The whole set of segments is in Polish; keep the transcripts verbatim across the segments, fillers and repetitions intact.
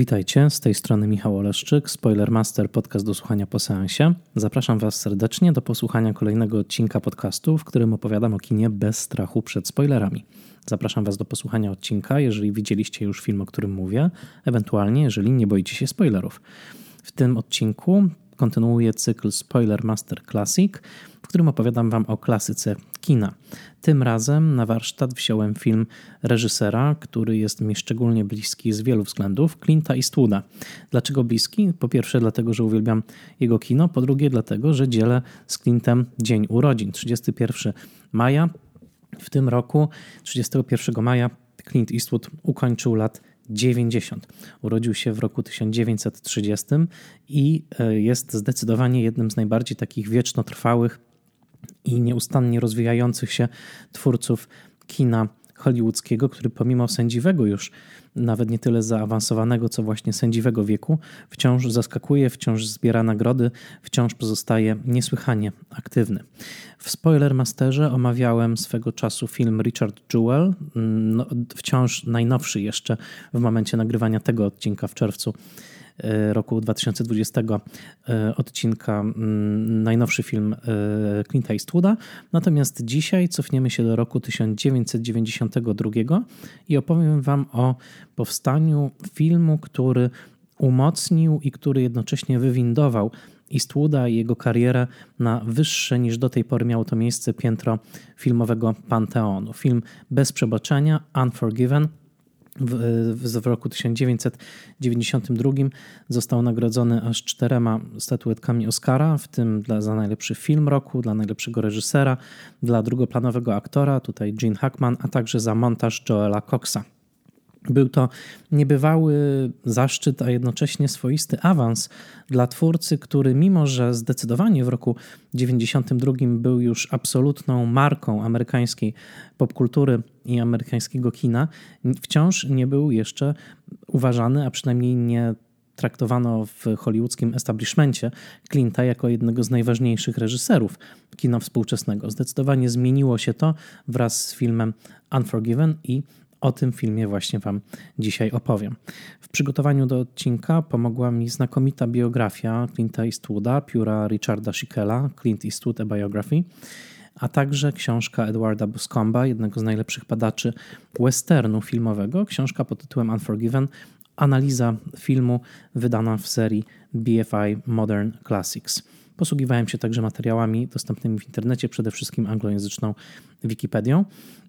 Witajcie, z tej strony Michał Oleszczyk, Spoilermaster, podcast do słuchania po seansie. Zapraszam Was serdecznie do posłuchania kolejnego odcinka podcastu, w którym opowiadam o kinie bez strachu przed spoilerami. Zapraszam Was do posłuchania odcinka, jeżeli widzieliście już film, o którym mówię, ewentualnie jeżeli nie boicie się spoilerów. W tym odcinku kontynuuję cykl Spoilermaster Classic, w którym opowiadam Wam o klasyce kina. Tym razem na warsztat wziąłem film reżysera, który jest mi szczególnie bliski z wielu względów, Clint'a Eastwooda. Dlaczego bliski? Po pierwsze dlatego, że uwielbiam jego kino, po drugie dlatego, że dzielę z Clintem dzień urodzin, trzydziestego pierwszego maja. W tym roku, trzydziestego pierwszego maja, Clint Eastwood ukończył lat dziewięćdziesiąt. Urodził się w roku tysiąc dziewięćset trzydziestym i jest zdecydowanie jednym z najbardziej takich wiecznotrwałych i nieustannie rozwijających się twórców kina hollywoodzkiego, który pomimo sędziwego już, nawet nie tyle zaawansowanego, co właśnie sędziwego wieku, wciąż zaskakuje, wciąż zbiera nagrody, wciąż pozostaje niesłychanie aktywny. W Spoilermasterze omawiałem swego czasu film Richard Jewell, no, wciąż najnowszy jeszcze w momencie nagrywania tego odcinka w czerwcu roku dwa tysiące dwudziestego odcinka, najnowszy film Clint'a Eastwooda. Natomiast dzisiaj cofniemy się do roku tysiąc dziewięćset dziewięćdziesiątego drugiego i opowiem Wam o powstaniu filmu, który umocnił i który jednocześnie wywindował Eastwooda i jego karierę na wyższe niż do tej pory miało to miejsce piętro filmowego panteonu. Film Bez przebaczenia, Unforgiven, W, w roku tysiąc dziewięćset dziewięćdziesiątym drugim został nagrodzony aż czterema statuetkami Oscara, w tym dla, za najlepszy film roku, dla najlepszego reżysera, dla drugoplanowego aktora, tutaj Gene Hackman, a także za montaż Joela Coxa. Był to niebywały zaszczyt, a jednocześnie swoisty awans dla twórcy, który mimo, że zdecydowanie w roku dziewięćdziesiątym drugim był już absolutną marką amerykańskiej popkultury i amerykańskiego kina, wciąż nie był jeszcze uważany, a przynajmniej nie traktowano w hollywoodzkim establishmencie Clint'a jako jednego z najważniejszych reżyserów kina współczesnego. Zdecydowanie zmieniło się to wraz z filmem Unforgiven i o tym filmie właśnie Wam dzisiaj opowiem. W przygotowaniu do odcinka pomogła mi znakomita biografia Clint'a Eastwooda, pióra Richarda Schickela, Clint Eastwood A Biography, a także książka Edwarda Buscomba, jednego z najlepszych badaczy westernu filmowego, książka pod tytułem Unforgiven, analiza filmu wydana w serii B F I Modern Classics. Posługiwałem się także materiałami dostępnymi w internecie, przede wszystkim anglojęzyczną Wikipedią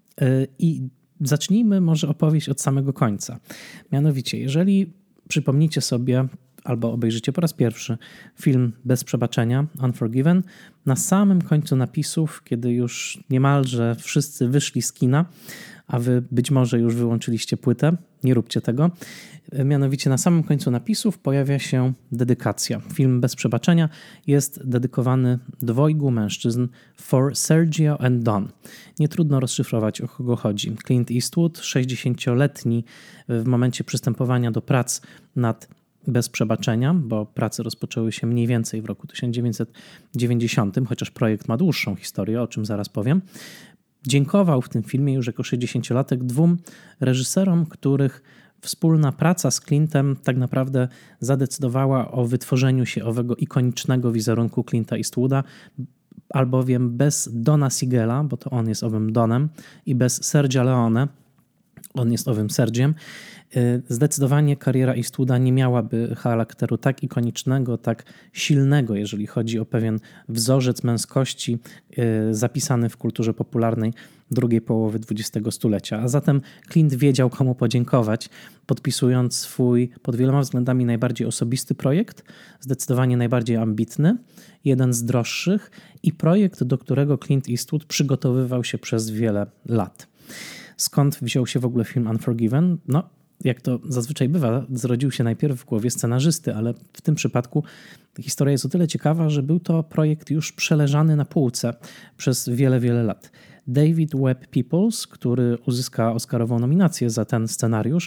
i zacznijmy może opowieść od samego końca. Mianowicie, jeżeli przypomnicie sobie albo obejrzycie po raz pierwszy film Bez przebaczenia, Unforgiven, na samym końcu napisów, kiedy już niemalże wszyscy wyszli z kina, a wy być może już wyłączyliście płytę, nie róbcie tego. Mianowicie na samym końcu napisów pojawia się dedykacja. Film Bez przebaczenia jest dedykowany dwojgu mężczyzn, For Sergio and Don. Nie trudno rozszyfrować, o kogo chodzi. Clint Eastwood, sześćdziesięcioletni w momencie przystępowania do prac nad Bez przebaczenia, bo prace rozpoczęły się mniej więcej w roku tysiąc dziewięćset dziewięćdziesiątym, chociaż projekt ma dłuższą historię, o czym zaraz powiem. Dziękował w tym filmie już jako sześćdziesięciolatek dwóm reżyserom, których wspólna praca z Clintem tak naprawdę zadecydowała o wytworzeniu się owego ikonicznego wizerunku Clint'a Eastwooda, albowiem bez Dona Siegela, bo to on jest owym Donem, i bez Sergia Leone, on jest owym Sergiem, zdecydowanie kariera Eastwooda nie miałaby charakteru tak ikonicznego, tak silnego, jeżeli chodzi o pewien wzorzec męskości zapisany w kulturze popularnej drugiej połowy dwudziestego stulecia. A zatem Clint wiedział, komu podziękować, podpisując swój pod wieloma względami najbardziej osobisty projekt, zdecydowanie najbardziej ambitny, jeden z droższych i projekt, do którego Clint Eastwood przygotowywał się przez wiele lat. Skąd wziął się w ogóle film Unforgiven? No, jak to zazwyczaj bywa, zrodził się najpierw w głowie scenarzysty, ale w tym przypadku historia jest o tyle ciekawa, że był to projekt już przeleżany na półce przez wiele, wiele lat. David Webb Peoples, który uzyska Oscarową nominację za ten scenariusz,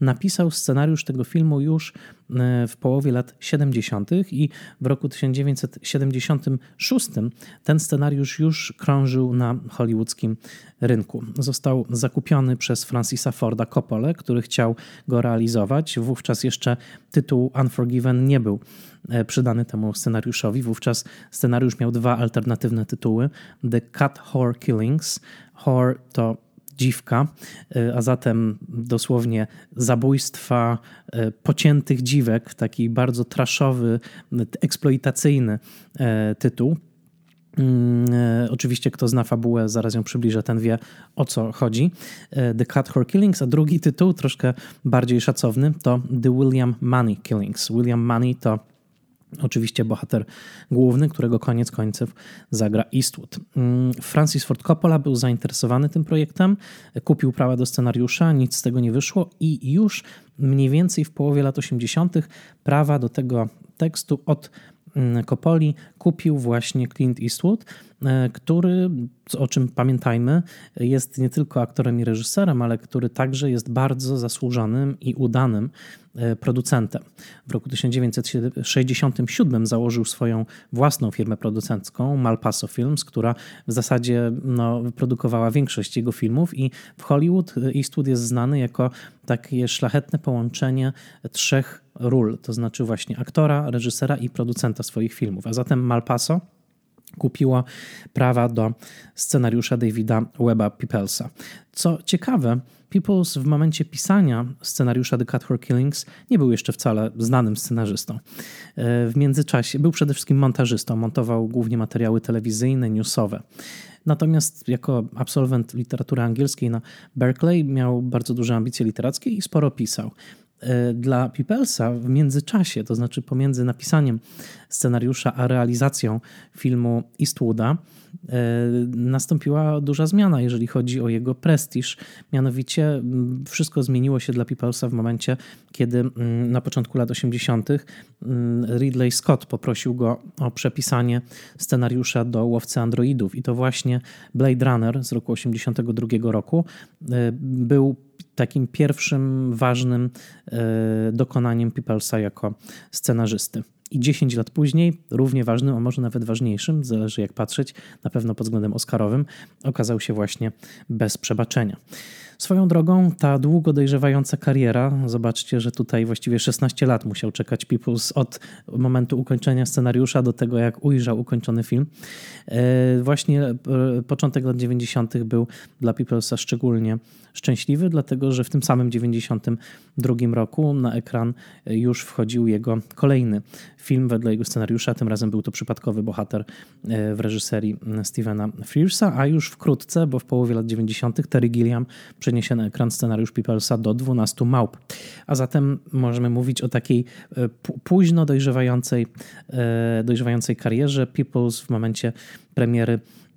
napisał scenariusz tego filmu już w połowie lat siedemdziesiątych i w roku tysiąc dziewięćset siedemdziesiątym szóstym ten scenariusz już krążył na hollywoodzkim rynku. Został zakupiony przez Francisa Forda Coppolę, który chciał go realizować. Wówczas jeszcze tytuł Unforgiven nie był przydany temu scenariuszowi. Wówczas scenariusz miał dwa alternatywne tytuły. The Cat Whore Killings. Whore to dziwka, a zatem dosłownie zabójstwa pociętych dziwek, taki bardzo trashowy, eksploitacyjny tytuł. Oczywiście kto zna fabułę, zaraz ją przybliżę, ten wie, o co chodzi. The Cat Whore Killings, a drugi tytuł, troszkę bardziej szacowny, to The William Money Killings. William Money to oczywiście bohater główny, którego koniec końców zagra Eastwood. Francis Ford Coppola był zainteresowany tym projektem, kupił prawa do scenariusza, nic z tego nie wyszło i już mniej więcej w połowie lat osiemdziesiątych prawa do tego tekstu od Coppoli kupił właśnie Clint Eastwood, który, o czym pamiętajmy, jest nie tylko aktorem i reżyserem, ale który także jest bardzo zasłużonym i udanym producentem. W roku tysiąc dziewięćset sześćdziesiątym siódmym założył swoją własną firmę producencką, Malpaso Films, która w zasadzie no, wyprodukowała większość jego filmów i w Hollywood Eastwood jest znany jako takie szlachetne połączenie trzech ról, to znaczy właśnie aktora, reżysera i producenta swoich filmów. A zatem Malpaso kupiło prawa do scenariusza Davida Webba Peoplesa. Co ciekawe, Peoples w momencie pisania scenariusza The Cat Whore Killings nie był jeszcze wcale znanym scenarzystą. W międzyczasie był przede wszystkim montażystą, montował głównie materiały telewizyjne, newsowe. Natomiast jako absolwent literatury angielskiej na Berkeley miał bardzo duże ambicje literackie i sporo pisał. Dla Peoplesa w międzyczasie, to znaczy pomiędzy napisaniem scenariusza a realizacją filmu Eastwooda, nastąpiła duża zmiana, jeżeli chodzi o jego prestiż. Mianowicie wszystko zmieniło się dla Peoplesa w momencie, kiedy na początku lat osiemdziesiątych Ridley Scott poprosił go o przepisanie scenariusza do Łowcy Androidów. I to właśnie Blade Runner z roku osiemdziesiątego drugiego roku był takim pierwszym ważnym dokonaniem Peoplesa jako scenarzysty. I dziesięć lat później, równie ważnym, a może nawet ważniejszym, zależy jak patrzeć, na pewno pod względem oscarowym, okazał się właśnie Bez przebaczenia. Swoją drogą ta długo dojrzewająca kariera, zobaczcie, że tutaj właściwie szesnaście lat musiał czekać Peoples od momentu ukończenia scenariusza do tego, jak ujrzał ukończony film. Właśnie początek lat dziewięćdziesiątych był dla Peoplesa szczególnie szczęśliwy, dlatego że w tym samym dziewięćdziesiątym drugim roku na ekran już wchodził jego kolejny film wedle jego scenariusza. Tym razem był to Przypadkowy bohater w reżyserii Stevena Frearsa, a już wkrótce, bo w połowie lat dziewięćdziesiątych Terry Gilliam przeniesie na ekran scenariusz Peoplesa do dwunastu małp. A zatem możemy mówić o takiej późno dojrzewającej, dojrzewającej karierze. Peoples w momencie premiery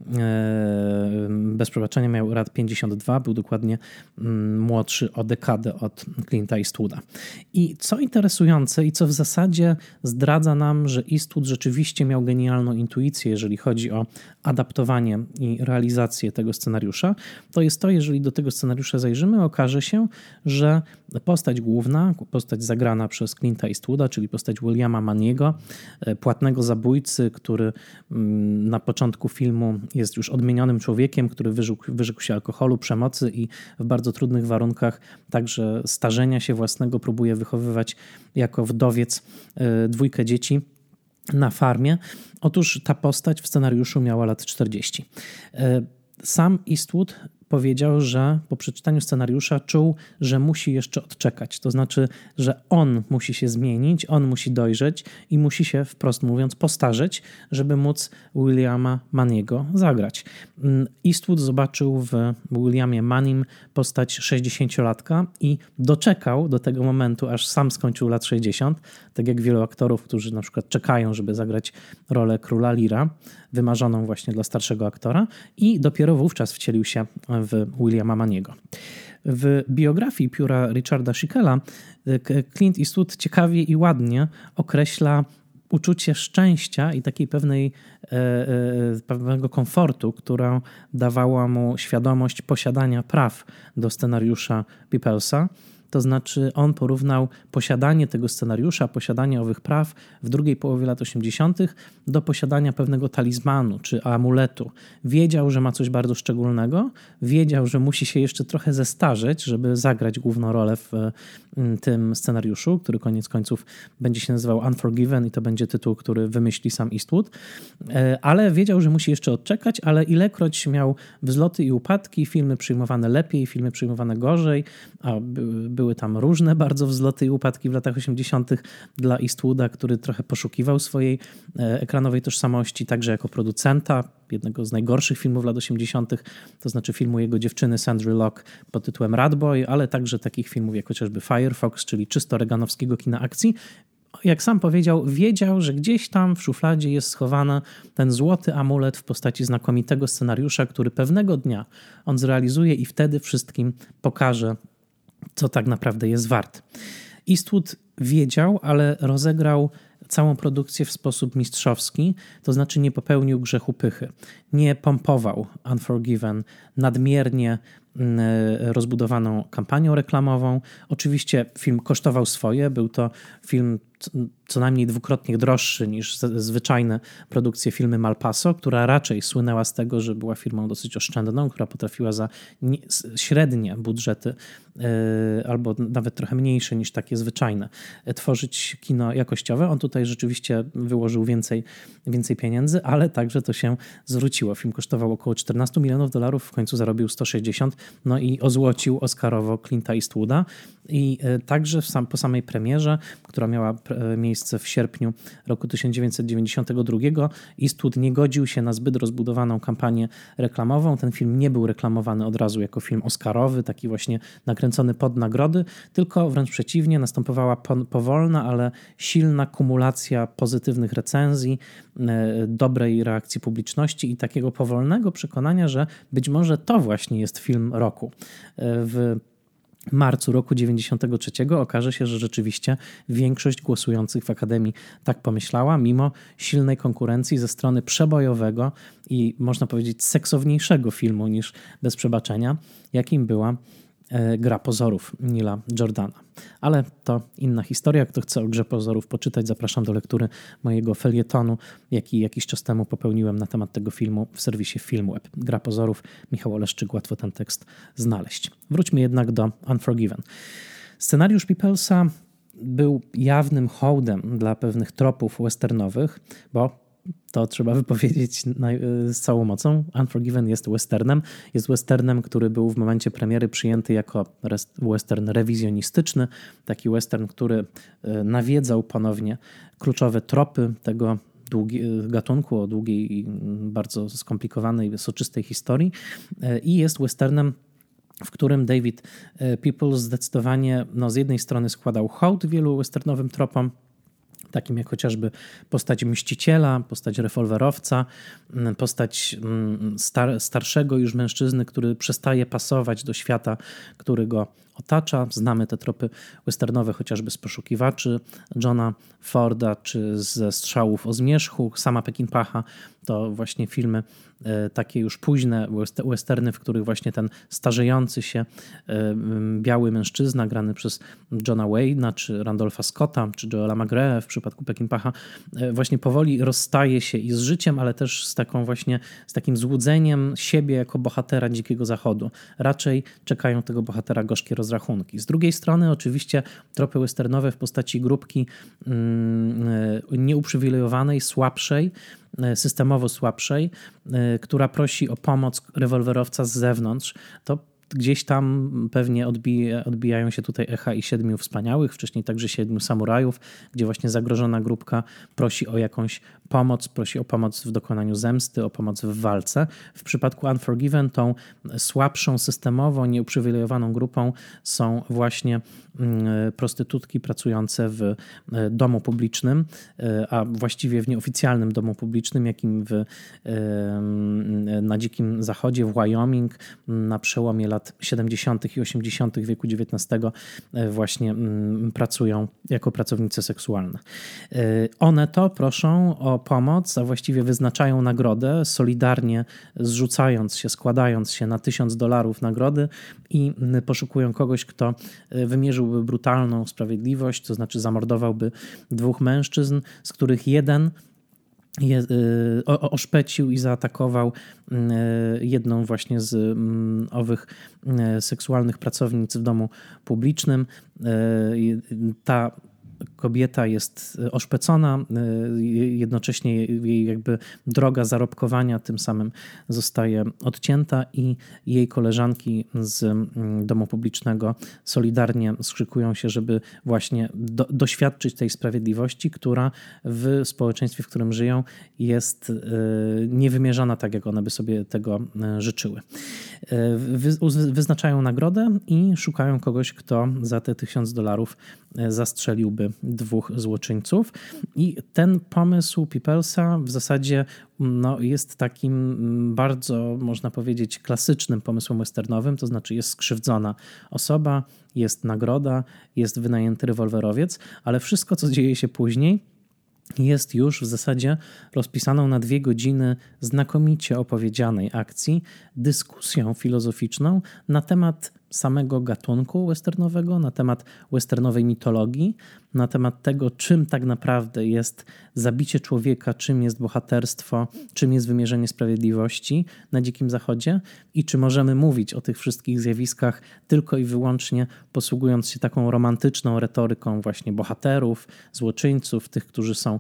Bez przebaczenia miał lat pięćdziesiąt dwa, był dokładnie młodszy o dekadę od Clint'a Eastwooda. I co interesujące i co w zasadzie zdradza nam, że Eastwood rzeczywiście miał genialną intuicję, jeżeli chodzi o adaptowanie i realizację tego scenariusza, to jest to, jeżeli do tego scenariusza zajrzymy, okaże się, że postać główna, postać zagrana przez Clint'a Eastwooda, czyli postać Williama Maniego, płatnego zabójcy, który na początku filmu jest już odmienionym człowiekiem, który wyrzekł, wyrzekł się alkoholu, przemocy i w bardzo trudnych warunkach także starzenia się własnego próbuje wychowywać jako wdowiec dwójkę dzieci na farmie. Otóż ta postać w scenariuszu miała lat czterdzieści. Sam Eastwood powiedział, że po przeczytaniu scenariusza czuł, że musi jeszcze odczekać. To znaczy, że on musi się zmienić, on musi dojrzeć i musi się, wprost mówiąc, postarzeć, żeby móc Williama Maniego zagrać. Eastwood zobaczył w Williamie Manim postać sześćdziesięciolatka i doczekał do tego momentu, aż sam skończył lat sześćdziesiąt, tak jak wielu aktorów, którzy na przykład czekają, żeby zagrać rolę króla Leara, wymarzoną właśnie dla starszego aktora, i dopiero wówczas wcielił się w Williama Maniego. W biografii pióra Richarda Schickela Clint Eastwood ciekawie i ładnie określa uczucie szczęścia i takiej pewnej, e, e, pewnego komfortu, którą dawała mu świadomość posiadania praw do scenariusza Peoplesa. to znaczy on porównał posiadanie tego scenariusza, posiadanie owych praw w drugiej połowie lat osiemdziesiątych do posiadania pewnego talizmanu czy amuletu. Wiedział, że ma coś bardzo szczególnego, wiedział, że musi się jeszcze trochę zestarzeć, żeby zagrać główną rolę w tym scenariuszu, który koniec końców będzie się nazywał Unforgiven i to będzie tytuł, który wymyśli sam Eastwood, ale wiedział, że musi jeszcze odczekać, ale ilekroć miał wzloty i upadki, filmy przyjmowane lepiej, filmy przyjmowane gorzej, a by, były tam różne bardzo wzloty i upadki w latach osiemdziesiątych dla Eastwooda, który trochę poszukiwał swojej ekranowej tożsamości, także jako producenta jednego z najgorszych filmów lat osiemdziesiątych, to znaczy filmu jego dziewczyny Sandry Locke pod tytułem Ratboy, ale także takich filmów jak chociażby Firefox, czyli czysto reganowskiego kina akcji. Jak sam powiedział, wiedział, że gdzieś tam w szufladzie jest schowany ten złoty amulet w postaci znakomitego scenariusza, który pewnego dnia on zrealizuje i wtedy wszystkim pokaże, co tak naprawdę jest wart. Eastwood wiedział, ale rozegrał całą produkcję w sposób mistrzowski, to znaczy nie popełnił grzechu pychy. Nie pompował Unforgiven nadmiernie rozbudowaną kampanią reklamową. Oczywiście film kosztował swoje, był to film co najmniej dwukrotnie droższy niż zwyczajne produkcje firmy Malpaso, która raczej słynęła z tego, że była firmą dosyć oszczędną, która potrafiła za średnie budżety albo nawet trochę mniejsze niż takie zwyczajne tworzyć kino jakościowe. On tutaj rzeczywiście wyłożył więcej, więcej pieniędzy, ale także to się zwróciło. Film kosztował około czternaście milionów dolarów, w końcu zarobił sto sześćdziesiąt, no i ozłocił oscarowo Clint'a Eastwooda. I także sam, po samej premierze, która miała miejsce w sierpniu roku tysiąc dziewięćset dziewięćdziesiątego drugiego, Eastwood nie godził się na zbyt rozbudowaną kampanię reklamową. Ten film nie był reklamowany od razu jako film oscarowy, taki właśnie nakręcony pod nagrody, tylko wręcz przeciwnie, następowała powolna, ale silna kumulacja pozytywnych recenzji, dobrej reakcji publiczności i takiego powolnego przekonania, że być może to właśnie jest film roku. W marcu roku dziewięćdziesiątego trzeciego okaże się, że rzeczywiście większość głosujących w Akademii tak pomyślała, mimo silnej konkurencji ze strony przebojowego i można powiedzieć seksowniejszego filmu niż Bez przebaczenia, jakim była Gra pozorów Neila Jordana. Ale to inna historia. Kto chce o Grze pozorów poczytać, zapraszam do lektury mojego felietonu, jaki jakiś czas temu popełniłem na temat tego filmu w serwisie Filmweb. Gra pozorów, Michał Oleszczyk, łatwo ten tekst znaleźć. Wróćmy jednak do Unforgiven. Scenariusz Peoplesa był jawnym hołdem dla pewnych tropów westernowych, bo to trzeba wypowiedzieć z całą mocą. Unforgiven jest westernem. Jest westernem, który był w momencie premiery przyjęty jako western rewizjonistyczny. Taki western, który nawiedzał ponownie kluczowe tropy tego długi, gatunku o długiej i bardzo skomplikowanej, soczystej historii. I jest westernem, w którym David Peoples zdecydowanie no, z jednej strony składał hołd wielu westernowym tropom, takim jak chociażby postać mściciela, postać rewolwerowca, postać star- starszego już mężczyzny, który przestaje pasować do świata, który go otacza. Znamy te tropy westernowe chociażby z Poszukiwaczy Johna Forda, czy ze Strzałów o zmierzchu, sama Peckinpaha. To właśnie filmy takie już późne westerny, w których właśnie ten starzejący się biały mężczyzna grany przez Johna Wayne'a, czy Randolpha Scotta, czy Joela McGrath w przypadku Peckinpaha właśnie powoli rozstaje się i z życiem, ale też z taką właśnie, z takim złudzeniem siebie jako bohatera Dzikiego Zachodu. Raczej czekają tego bohatera gorzkie rozrachunki. Z drugiej strony oczywiście tropy westernowe w postaci grupki nieuprzywilejowanej, słabszej, systemowo słabszej, która prosi o pomoc rewolwerowca z zewnątrz, to gdzieś tam pewnie odbija, odbijają się tutaj echa i Siedmiu Wspaniałych, wcześniej także Siedmiu Samurajów, gdzie właśnie zagrożona grupka prosi o jakąś pomoc, prosi o pomoc w dokonaniu zemsty, o pomoc w walce. W przypadku Unforgiven tą słabszą, systemowo nieuprzywilejowaną grupą są właśnie prostytutki pracujące w domu publicznym, a właściwie w nieoficjalnym domu publicznym, jakim w, na Dzikim Zachodzie, w Wyoming, na przełomie lat lat siedemdziesiątych i osiemdziesiątych wieku dziewiętnastego właśnie pracują jako pracownice seksualne. One to proszą o pomoc, a właściwie wyznaczają nagrodę, solidarnie zrzucając się, składając się na tysiąc dolarów nagrody i poszukują kogoś, kto wymierzyłby brutalną sprawiedliwość, to znaczy zamordowałby dwóch mężczyzn, z których jeden Je, o, oszpecił i zaatakował jedną właśnie z owych seksualnych pracownic w domu publicznym. Ta kobieta jest oszpecona, jednocześnie jej jakby droga zarobkowania tym samym zostaje odcięta i jej koleżanki z domu publicznego solidarnie skrzykują się, żeby właśnie do, doświadczyć tej sprawiedliwości, która w społeczeństwie, w którym żyją, jest niewymierzana tak, jak one by sobie tego życzyły. Wy, wyznaczają nagrodę i szukają kogoś, kto za te tysiąc dolarów zastrzeliłby dwóch złoczyńców. I ten pomysł Peoplesa w zasadzie no, jest takim bardzo, można powiedzieć, klasycznym pomysłem westernowym, to znaczy jest skrzywdzona osoba, jest nagroda, jest wynajęty rewolwerowiec, ale wszystko, co dzieje się później, jest już w zasadzie rozpisaną na dwie godziny znakomicie opowiedzianej akcji, dyskusją filozoficzną na temat samego gatunku westernowego, na temat westernowej mitologii, na temat tego, czym tak naprawdę jest zabicie człowieka, czym jest bohaterstwo, czym jest wymierzenie sprawiedliwości na Dzikim Zachodzie i czy możemy mówić o tych wszystkich zjawiskach tylko i wyłącznie posługując się taką romantyczną retoryką właśnie bohaterów, złoczyńców, tych, którzy są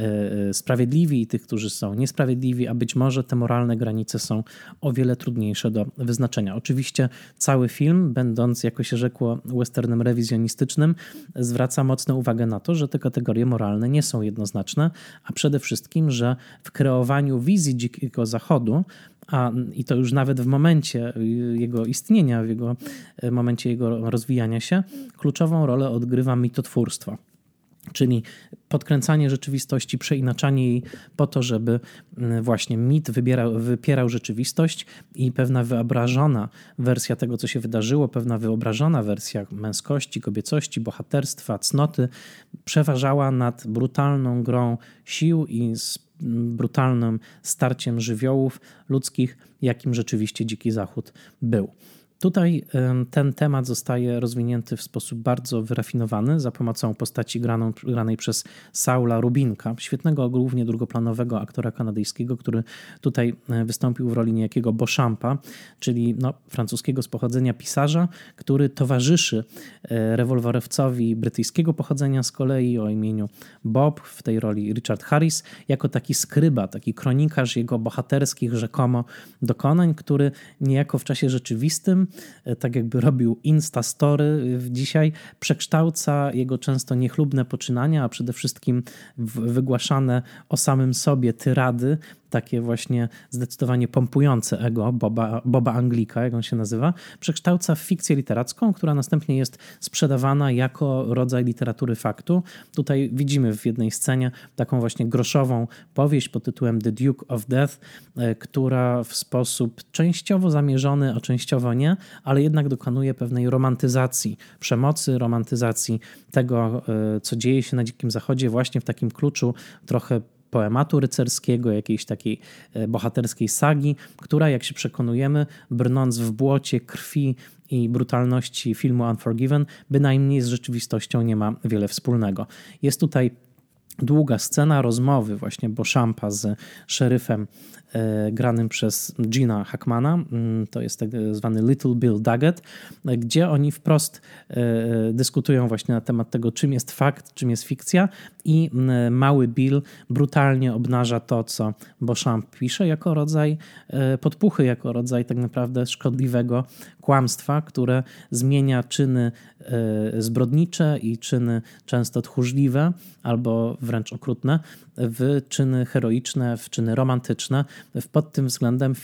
y, sprawiedliwi i tych, którzy są niesprawiedliwi, a być może te moralne granice są o wiele trudniejsze do wyznaczenia. Oczywiście cały film, będąc, jako się rzekło, westernem rewizjonistycznym, zwraca mocną uwagę na to, że te kategorie moralne nie są jednoznaczne, a przede wszystkim, że w kreowaniu wizji Dzikiego Zachodu, a i to już nawet w momencie jego istnienia, w jego momencie jego rozwijania się, kluczową rolę odgrywa mitotwórstwo. Czyli podkręcanie rzeczywistości, przeinaczanie jej po to, żeby właśnie mit wybierał, wypierał rzeczywistość i pewna wyobrażona wersja tego, co się wydarzyło, pewna wyobrażona wersja męskości, kobiecości, bohaterstwa, cnoty przeważała nad brutalną grą sił i z brutalnym starciem żywiołów ludzkich, jakim rzeczywiście Dziki Zachód był. Tutaj ten temat zostaje rozwinięty w sposób bardzo wyrafinowany za pomocą postaci graną, granej przez Saula Rubinka, świetnego, głównie drugoplanowego aktora kanadyjskiego, który tutaj wystąpił w roli niejakiego Beauchampa, czyli no, francuskiego z pochodzenia pisarza, który towarzyszy rewolwerowcowi brytyjskiego pochodzenia z kolei o imieniu Bob, w tej roli Richard Harris, jako taki skryba, taki kronikarz jego bohaterskich rzekomo dokonań, który niejako w czasie rzeczywistym, tak jakby robił Instastory dzisiaj, przekształca jego często niechlubne poczynania, a przede wszystkim wygłaszane o samym sobie tyrady, takie właśnie zdecydowanie pompujące ego Boba, Boba Anglika, jak on się nazywa, przekształca w fikcję literacką, która następnie jest sprzedawana jako rodzaj literatury faktu. Tutaj widzimy w jednej scenie taką właśnie groszową powieść pod tytułem The Duke of Death, która w sposób częściowo zamierzony, a częściowo nie, ale jednak dokonuje pewnej romantyzacji przemocy, romantyzacji tego, co dzieje się na Dzikim Zachodzie właśnie w takim kluczu trochę poematu rycerskiego, jakiejś takiej bohaterskiej sagi, która, jak się przekonujemy, brnąc w błocie krwi i brutalności filmu Unforgiven, bynajmniej z rzeczywistością nie ma wiele wspólnego. Jest tutaj długa scena rozmowy właśnie Beauchampa z szeryfem e, granym przez Gina Hackmana, to jest tak zwany Little Bill Daggett, gdzie oni wprost e, dyskutują właśnie na temat tego, czym jest fakt, czym jest fikcja i e, mały Bill brutalnie obnaża to, co Beauchamp pisze, jako rodzaj e, podpuchy, jako rodzaj tak naprawdę szkodliwego kłamstwa, które zmienia czyny e, zbrodnicze i czyny często tchórzliwe albo wręcz okrutne w czyny heroiczne, w czyny romantyczne. Pod tym względem film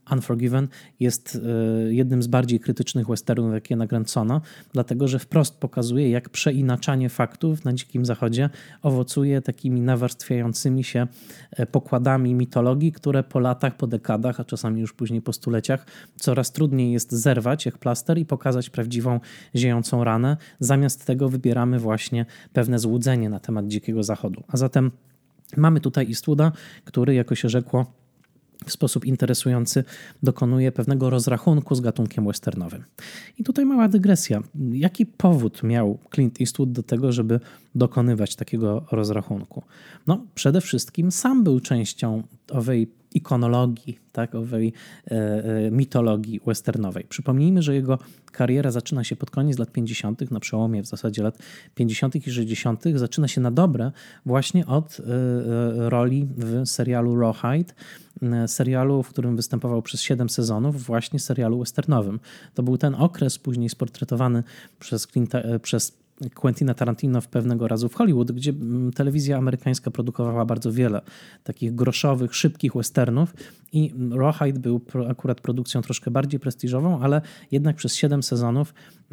Unforgiven jest jednym z bardziej krytycznych westernów, jakie nakręcono, dlatego że wprost pokazuje, jak przeinaczanie faktów na Dzikim Zachodzie owocuje takimi nawarstwiającymi się pokładami mitologii, które po latach, po dekadach, a czasami już później po stuleciach coraz trudniej jest zerwać jak plaster i pokazać prawdziwą, ziejącą ranę. Zamiast tego wybieramy właśnie pewne złudzenie na temat Dzikiego Zachodu. A zatem mamy tutaj Eastwooda, który, jako się rzekło, w sposób interesujący dokonuje pewnego rozrachunku z gatunkiem westernowym. I tutaj mała dygresja. Jaki powód miał Clint Eastwood do tego, żeby dokonywać takiego rozrachunku? No, przede wszystkim sam był częścią owej ikonologii, tak, owej e, e, mitologii westernowej. Przypomnijmy, że jego kariera zaczyna się pod koniec lat pięćdziesiątych, na przełomie w zasadzie lat pięćdziesiątych i sześćdziesiątych. Zaczyna się na dobre właśnie od e, e, roli w serialu Rawhide, e, serialu, w którym występował przez siedem sezonów, właśnie serialu westernowym. To był ten okres później sportretowany przez, Clint'a, e, przez Quentina Tarantino w pewnego razu w Hollywood, gdzie telewizja amerykańska produkowała bardzo wiele takich groszowych, szybkich westernów i Rawhide był akurat produkcją troszkę bardziej prestiżową, ale jednak przez siedem sezonów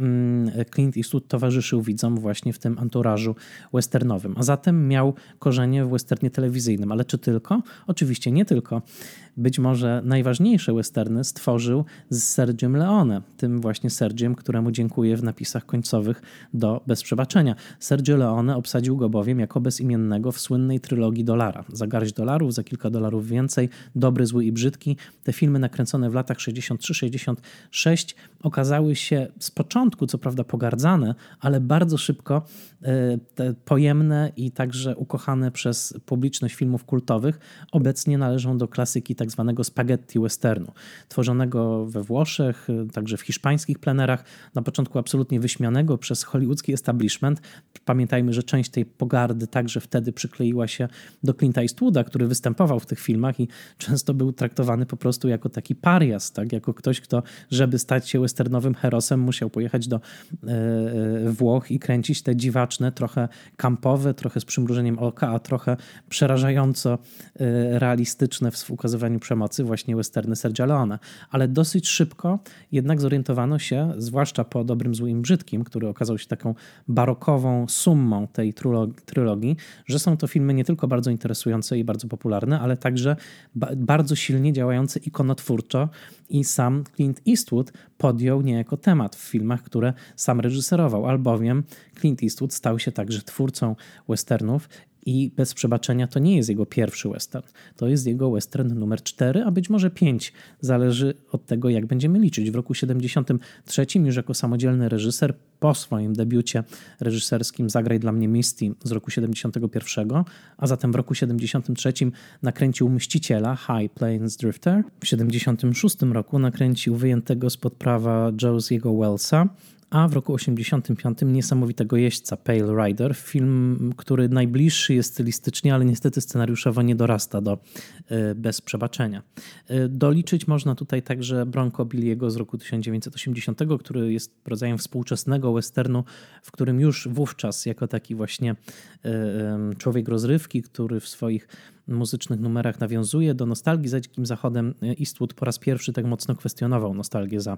Clint Eastwood towarzyszył widzom właśnie w tym anturażu westernowym. A zatem miał korzenie w westernie telewizyjnym. Ale czy tylko? Oczywiście nie tylko. Być może najważniejsze westerny stworzył z Sergiem Leone, tym właśnie Sergiem, któremu dziękuję w napisach końcowych do Bez przebaczenia. Sergio Leone obsadził go bowiem jako bezimiennego w słynnej trylogii Dolara. Za garść dolarów, za kilka dolarów więcej, Dobry, zły i brzydki. Te filmy nakręcone w latach sześćdziesiąt trzy sześćdziesiąt sześć okazały się z początku, co prawda pogardzane, ale bardzo szybko te pojemne i także ukochane przez publiczność filmów kultowych. Obecnie należą do klasyki tak zwanego spaghetti westernu, tworzonego we Włoszech, także w hiszpańskich plenerach, na początku absolutnie wyśmianego przez hollywoodzki establishment. Pamiętajmy, że część tej pogardy także wtedy przykleiła się do Clint'a Eastwooda, który występował w tych filmach i często był traktowany po prostu jako taki parias, tak? Jako ktoś, kto, żeby stać się westernowym herosem, musiał pojechać do e, Włoch i kręcić te dziwaczne, trochę kampowe, trochę z przymrużeniem oka, a trochę przerażająco e, realistyczne w ukazywaniu przemocy właśnie westerny Sergia Leone. Ale dosyć szybko jednak zorientowano się, zwłaszcza po Dobrym, złym, brzydkim, który okazał się taką barokową summą tej trylogii, że są to filmy nie tylko bardzo interesujące i bardzo popularne, ale także ba- bardzo silnie działające ikonotwórczo i sam Clint Eastwood podjął niejako temat w filmach, które sam reżyserował, albowiem Clint Eastwood stał się także twórcą westernów i Bez przebaczenia to nie jest jego pierwszy western. To jest jego western numer cztery, a być może pięć. Zależy od tego, jak będziemy liczyć. W roku siedemdziesiątym trzecim już jako samodzielny reżyser po swoim debiucie reżyserskim Zagraj dla mnie Misty z roku siedemdziesiątego pierwszego, a zatem w roku siedemdziesiątym trzecim nakręcił Mściciela High Plains Drifter. W siedemdziesiątym szóstym roku nakręcił Wyjętego spod prawa Josiego Wellsa, a w roku osiemdziesiątym piątym Niesamowitego jeźdźca Pale Rider, film, który najbliższy jest stylistycznie, ale niestety scenariuszowo nie dorasta do y, Bez przebaczenia. Y, doliczyć można tutaj także Bronco Billy'ego z roku tysiąc dziewięćset osiemdziesiątego, który jest rodzajem współczesnego westernu, w którym już wówczas jako taki właśnie y, y, człowiek rozrywki, który w swoich muzycznych numerach nawiązuje do nostalgii za Dzikim Zachodem, Eastwood po raz pierwszy tak mocno kwestionował nostalgię za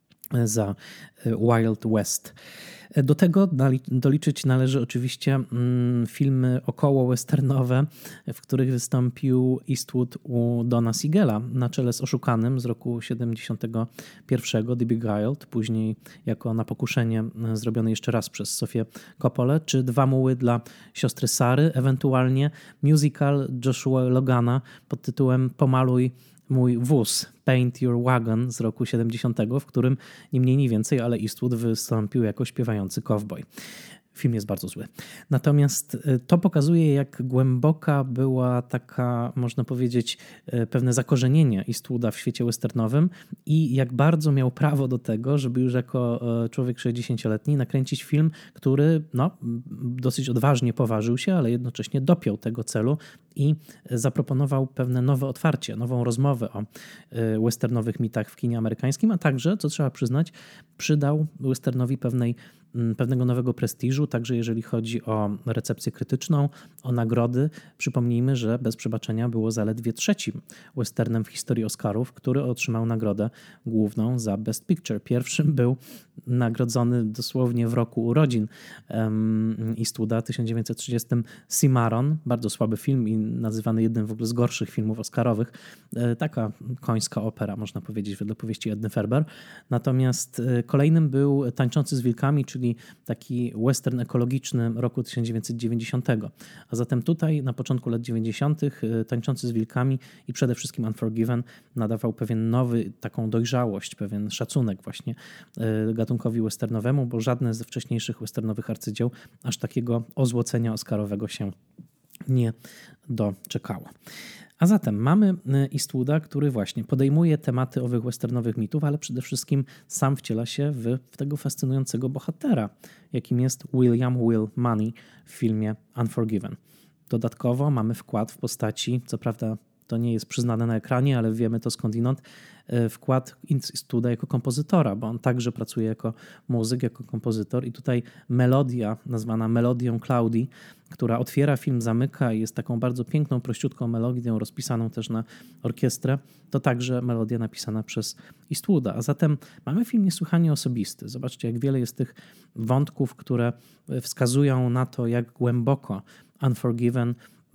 za Wild West. Do tego doliczyć należy oczywiście filmy około westernowe, w których wystąpił Eastwood u Dona Siegela na czele z Oszukanym z roku siedemdziesiątego pierwszego, The Beguiled, później jako Na pokuszenie zrobiony jeszcze raz przez Sofię Coppolę, czy Dwa muły dla siostry Sary, ewentualnie musical Joshua Logana pod tytułem Pomaluj mój wóz, Paint Your Wagon z roku siedemdziesiątego, w którym nie mniej, nie więcej, ale Eastwood wystąpił jako śpiewający cowboy. Film jest bardzo zły. Natomiast to pokazuje, jak głęboka była taka, można powiedzieć, pewne zakorzenienie Eastwooda w świecie westernowym i jak bardzo miał prawo do tego, żeby już jako człowiek sześćdziesięcioletni nakręcić film, który no, dosyć odważnie poważył się, ale jednocześnie dopiął tego celu i zaproponował pewne nowe otwarcie, nową rozmowę o westernowych mitach w kinie amerykańskim, a także, co trzeba przyznać, przydał westernowi pewnej pewnego nowego prestiżu, także jeżeli chodzi o recepcję krytyczną, o nagrody. Przypomnijmy, że Bez przebaczenia było zaledwie trzecim westernem w historii Oscarów, który otrzymał nagrodę główną za Best Picture. Pierwszym był nagrodzony dosłownie w roku urodzin um, Eastwooda, tysiąc dziewięćset trzydziestym, Cimarron, bardzo słaby film i nazywany jednym w ogóle z gorszych filmów oscarowych. E, taka końska opera, można powiedzieć, wedle powieści Edny Ferber. Natomiast e, kolejnym był Tańczący z wilkami, czyli taki western ekologiczny roku tysiąc dziewięćset dziewięćdziesiątego. A zatem tutaj na początku lat dziewięćdziesiątych Tańczący z wilkami i przede wszystkim Unforgiven nadawał pewien nowy, taką dojrzałość, pewien szacunek właśnie gatunkowi westernowemu, bo żadne ze wcześniejszych westernowych arcydzieł aż takiego ozłocenia oscarowego się nie doczekało. A zatem mamy Eastwooda, który właśnie podejmuje tematy owych westernowych mitów, ale przede wszystkim sam wciela się w, w tego fascynującego bohatera, jakim jest William Will Money w filmie Unforgiven. Dodatkowo mamy wkład w postaci, co prawda to nie jest przyznane na ekranie, ale wiemy to skądinąd, wkład Eastwooda jako kompozytora, bo on także pracuje jako muzyk, jako kompozytor i tutaj melodia nazwana melodią Claudii, która otwiera film, zamyka i jest taką bardzo piękną, prościutką melodią rozpisaną też na orkiestrę, to także melodia napisana przez Eastwooda. A zatem mamy film niesłychanie osobisty. Zobaczcie, jak wiele jest tych wątków, które wskazują na to, jak głęboko Unforgiven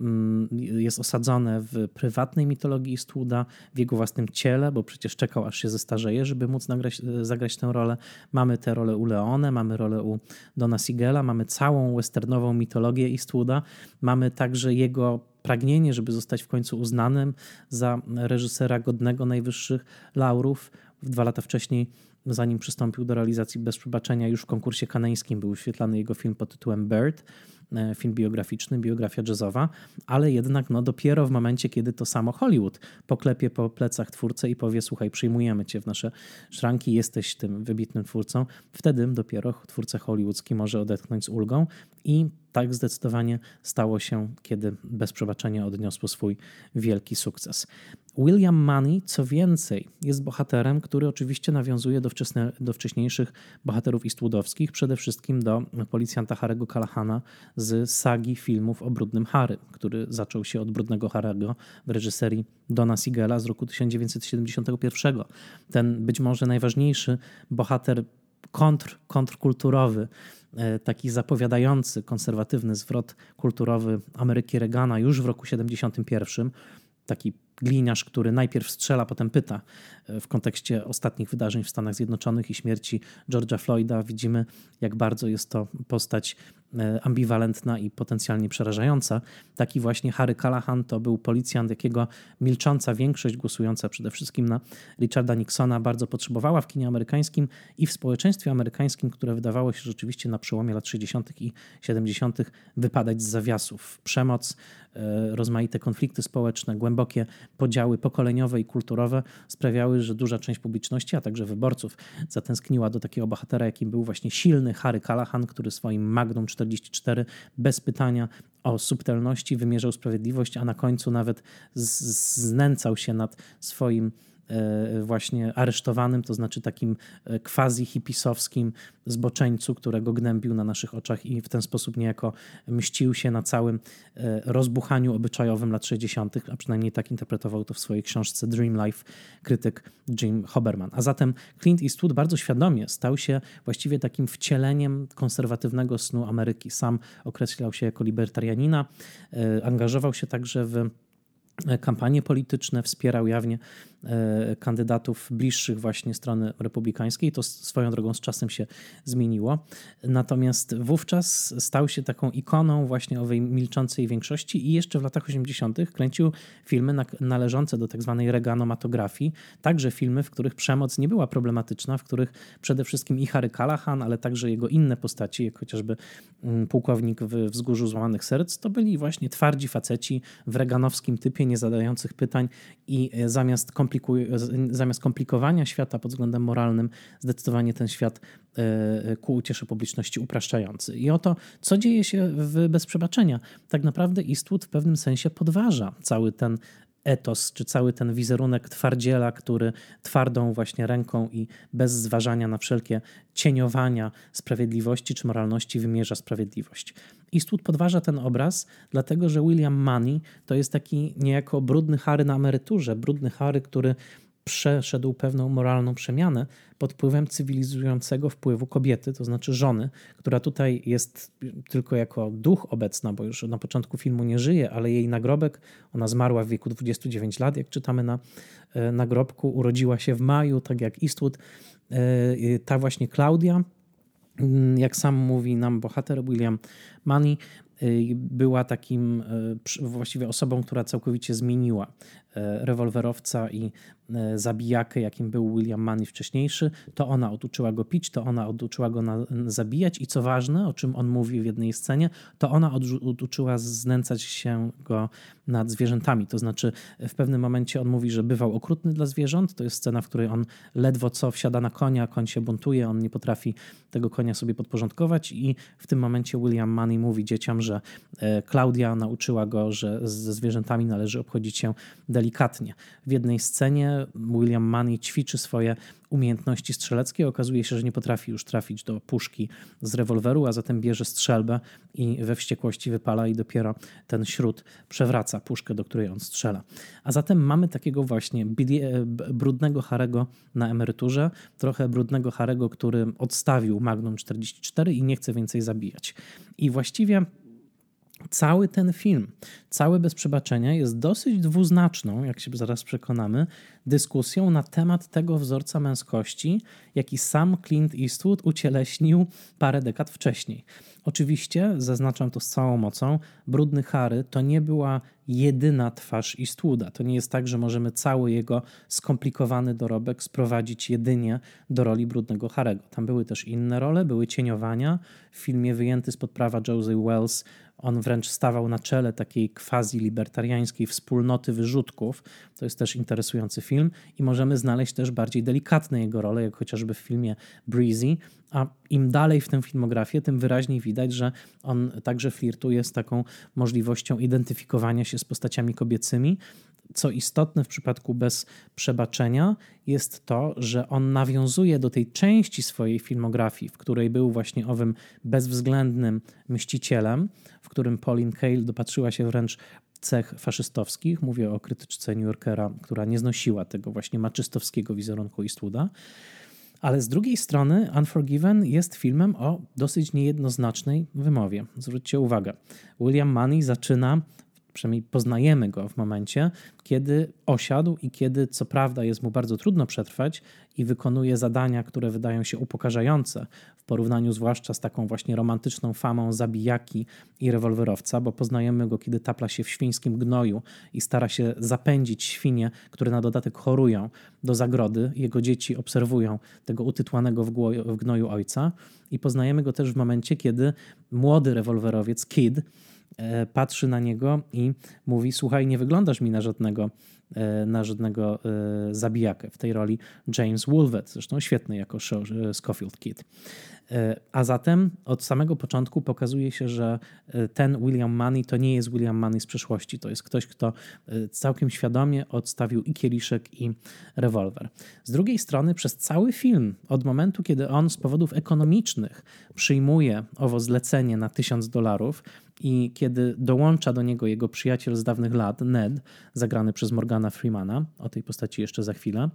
jest osadzone w prywatnej mitologii Eastwooda, w jego własnym ciele, bo przecież czekał, aż się zestarzeje, żeby móc nagrać, zagrać tę rolę. Mamy tę rolę u Leone, mamy rolę u Dona Siegela, mamy całą westernową mitologię Eastwooda, mamy także jego pragnienie, żeby zostać w końcu uznanym za reżysera godnego najwyższych laurów. Dwa lata wcześniej, zanim przystąpił do realizacji Bez przebaczenia, już w konkursie kanańskim był wyświetlany jego film pod tytułem Bird, film biograficzny, biografia jazzowa, ale jednak no, dopiero w momencie, kiedy to samo Hollywood poklepie po plecach twórcę i powie: słuchaj, przyjmujemy cię w nasze szranki, jesteś tym wybitnym twórcą, wtedy dopiero twórca hollywoodzki może odetchnąć z ulgą i tak zdecydowanie stało się, kiedy Bez przebaczenia odniosło swój wielki sukces. William Money, co więcej, jest bohaterem, który oczywiście nawiązuje do, wczesne, do wcześniejszych bohaterów eastwoodowskich, przede wszystkim do policjanta Harry'ego Callahana z sagi filmów o Brudnym Harry, który zaczął się od Brudnego Harry'ego w reżyserii Dona Siegela z roku tysiąc dziewięćset siedemdziesiątego pierwszego. Ten być może najważniejszy bohater kontr, kontrkulturowy, taki zapowiadający konserwatywny zwrot kulturowy Ameryki Reagana już w roku siedemdziesiątym pierwszym, taki gliniarz, który najpierw strzela, potem pyta. W kontekście ostatnich wydarzeń w Stanach Zjednoczonych i śmierci George'a Floyda widzimy, jak bardzo jest to postać ambiwalentna i potencjalnie przerażająca. Taki właśnie Harry Callahan to był policjant, jakiego milcząca większość, głosująca przede wszystkim na Richarda Nixona, bardzo potrzebowała w kinie amerykańskim i w społeczeństwie amerykańskim, które wydawało się rzeczywiście na przełomie lat sześćdziesiątych i siedemdziesiątych wypadać z zawiasów. Przemoc, rozmaite konflikty społeczne, głębokie podziały pokoleniowe i kulturowe sprawiały, że duża część publiczności, a także wyborców zatęskniła do takiego bohatera, jakim był właśnie silny Harry Callahan, który swoim Magnum czterdzieści cztery bez pytania o subtelności wymierzał sprawiedliwość, a na końcu nawet znęcał się nad swoim właśnie aresztowanym, to znaczy takim quasi-hipisowskim zboczeńcu, którego gnębił na naszych oczach i w ten sposób niejako mścił się na całym rozbuchaniu obyczajowym lat sześćdziesiątych, a przynajmniej tak interpretował to w swojej książce Dream Life krytyk Jim Hoberman. A zatem Clint Eastwood bardzo świadomie stał się właściwie takim wcieleniem konserwatywnego snu Ameryki. Sam określał się jako libertarianina, angażował się także w kampanie polityczne, wspierał jawnie kandydatów bliższych właśnie strony republikańskiej. To swoją drogą z czasem się zmieniło. Natomiast wówczas stał się taką ikoną właśnie owej milczącej większości i jeszcze w latach osiemdziesiątych kręcił filmy należące do tak zwanej reaganomatografii. Także filmy, w których przemoc nie była problematyczna, w których przede wszystkim i Harry Callahan, ale także jego inne postaci, jak chociażby pułkownik w Wzgórzu Złamanych Serc, to byli właśnie twardzi faceci w reaganowskim typie, nie zadających pytań i zamiast, komplikuj- zamiast komplikowania świata pod względem moralnym, zdecydowanie ten świat ku uciesze publiczności upraszczający. I oto, co dzieje się w Bez przebaczenia. Tak naprawdę Eastwood w pewnym sensie podważa cały ten etos, czy cały ten wizerunek twardziela, który twardą właśnie ręką i bez zważania na wszelkie cieniowania sprawiedliwości czy moralności wymierza sprawiedliwość. Eastwood podważa ten obraz, dlatego że William Money to jest taki niejako brudny Harry na emeryturze, brudny Harry, który przeszedł pewną moralną przemianę pod wpływem cywilizującego wpływu kobiety, to znaczy żony, która tutaj jest tylko jako duch obecna, bo już na początku filmu nie żyje, ale jej nagrobek, ona zmarła w wieku dwudziestu dziewięciu lat, jak czytamy na nagrobku, urodziła się w maju, tak jak Eastwood. Ta właśnie Klaudia, jak sam mówi nam bohater William Money, była takim właściwie osobą, która całkowicie zmieniła rewolwerowca i zabijakę, jakim był William Money wcześniejszy. To ona oduczyła go pić, to ona oduczyła go na, zabijać i co ważne, o czym on mówi w jednej scenie, to ona oduczyła znęcać się go nad zwierzętami. To znaczy w pewnym momencie on mówi, że bywał okrutny dla zwierząt. To jest scena, w której on ledwo co wsiada na konia, koń się buntuje, on nie potrafi tego konia sobie podporządkować i w tym momencie William Money mówi dzieciom, że Klaudia nauczyła go, że ze zwierzętami należy obchodzić się delikatnie. W jednej scenie William Money ćwiczy swoje umiejętności strzeleckie. Okazuje się, że nie potrafi już trafić do puszki z rewolweru, a zatem bierze strzelbę i we wściekłości wypala i dopiero ten śrut przewraca puszkę, do której on strzela. A zatem mamy takiego właśnie brudnego Harego na emeryturze, trochę brudnego Harego, który odstawił Magnum czterdzieści cztery i nie chce więcej zabijać. I właściwie cały ten film, cały bez przebaczenia jest dosyć dwuznaczną, jak się zaraz przekonamy, dyskusją na temat tego wzorca męskości, jaki sam Clint Eastwood ucieleśnił parę dekad wcześniej. Oczywiście, zaznaczam to z całą mocą, brudny Harry to nie była jedyna twarz Eastwooda. To nie jest tak, że możemy cały jego skomplikowany dorobek sprowadzić jedynie do roli brudnego Harego. Tam były też inne role, były cieniowania. W filmie wyjęty spod prawa Josie Wells on wręcz stawał na czele takiej quasi-libertariańskiej wspólnoty wyrzutków. To jest też interesujący film i możemy znaleźć też bardziej delikatne jego role, jak chociażby w filmie Breezy, a im dalej w tę filmografię, tym wyraźniej widać, że on także flirtuje z taką możliwością identyfikowania się z postaciami kobiecymi. Co istotne w przypadku Bez przebaczenia jest to, że on nawiązuje do tej części swojej filmografii, w której był właśnie owym bezwzględnym mścicielem, w którym Pauline Kael dopatrzyła się wręcz cech faszystowskich. Mówię o krytyczce New Yorkera, która nie znosiła tego właśnie maczystowskiego wizerunku Eastwooda. Ale z drugiej strony Unforgiven jest filmem o dosyć niejednoznacznej wymowie. Zwróćcie uwagę, William Money zaczyna, przynajmniej poznajemy go w momencie, kiedy osiadł i kiedy co prawda jest mu bardzo trudno przetrwać i wykonuje zadania, które wydają się upokarzające w porównaniu zwłaszcza z taką właśnie romantyczną famą zabijaki i rewolwerowca, bo poznajemy go, kiedy tapla się w świńskim gnoju i stara się zapędzić świnie, które na dodatek chorują, do zagrody. Jego dzieci obserwują tego utytłanego w, głoju, w gnoju ojca i poznajemy go też w momencie, kiedy młody rewolwerowiec Kid patrzy na niego i mówi: słuchaj, nie wyglądasz mi na żadnego, na żadnego zabijakę. W tej roli James Woolvett, zresztą świetny jako Scofield Kid. A zatem od samego początku pokazuje się, że ten William Money to nie jest William Money z przeszłości. To jest ktoś, kto całkiem świadomie odstawił i kieliszek, i rewolwer. Z drugiej strony przez cały film, od momentu, kiedy on z powodów ekonomicznych przyjmuje owo zlecenie na tysiąc dolarów i kiedy dołącza do niego jego przyjaciel z dawnych lat, Ned, zagrany przez Morgana Freemana, o tej postaci jeszcze za chwilę,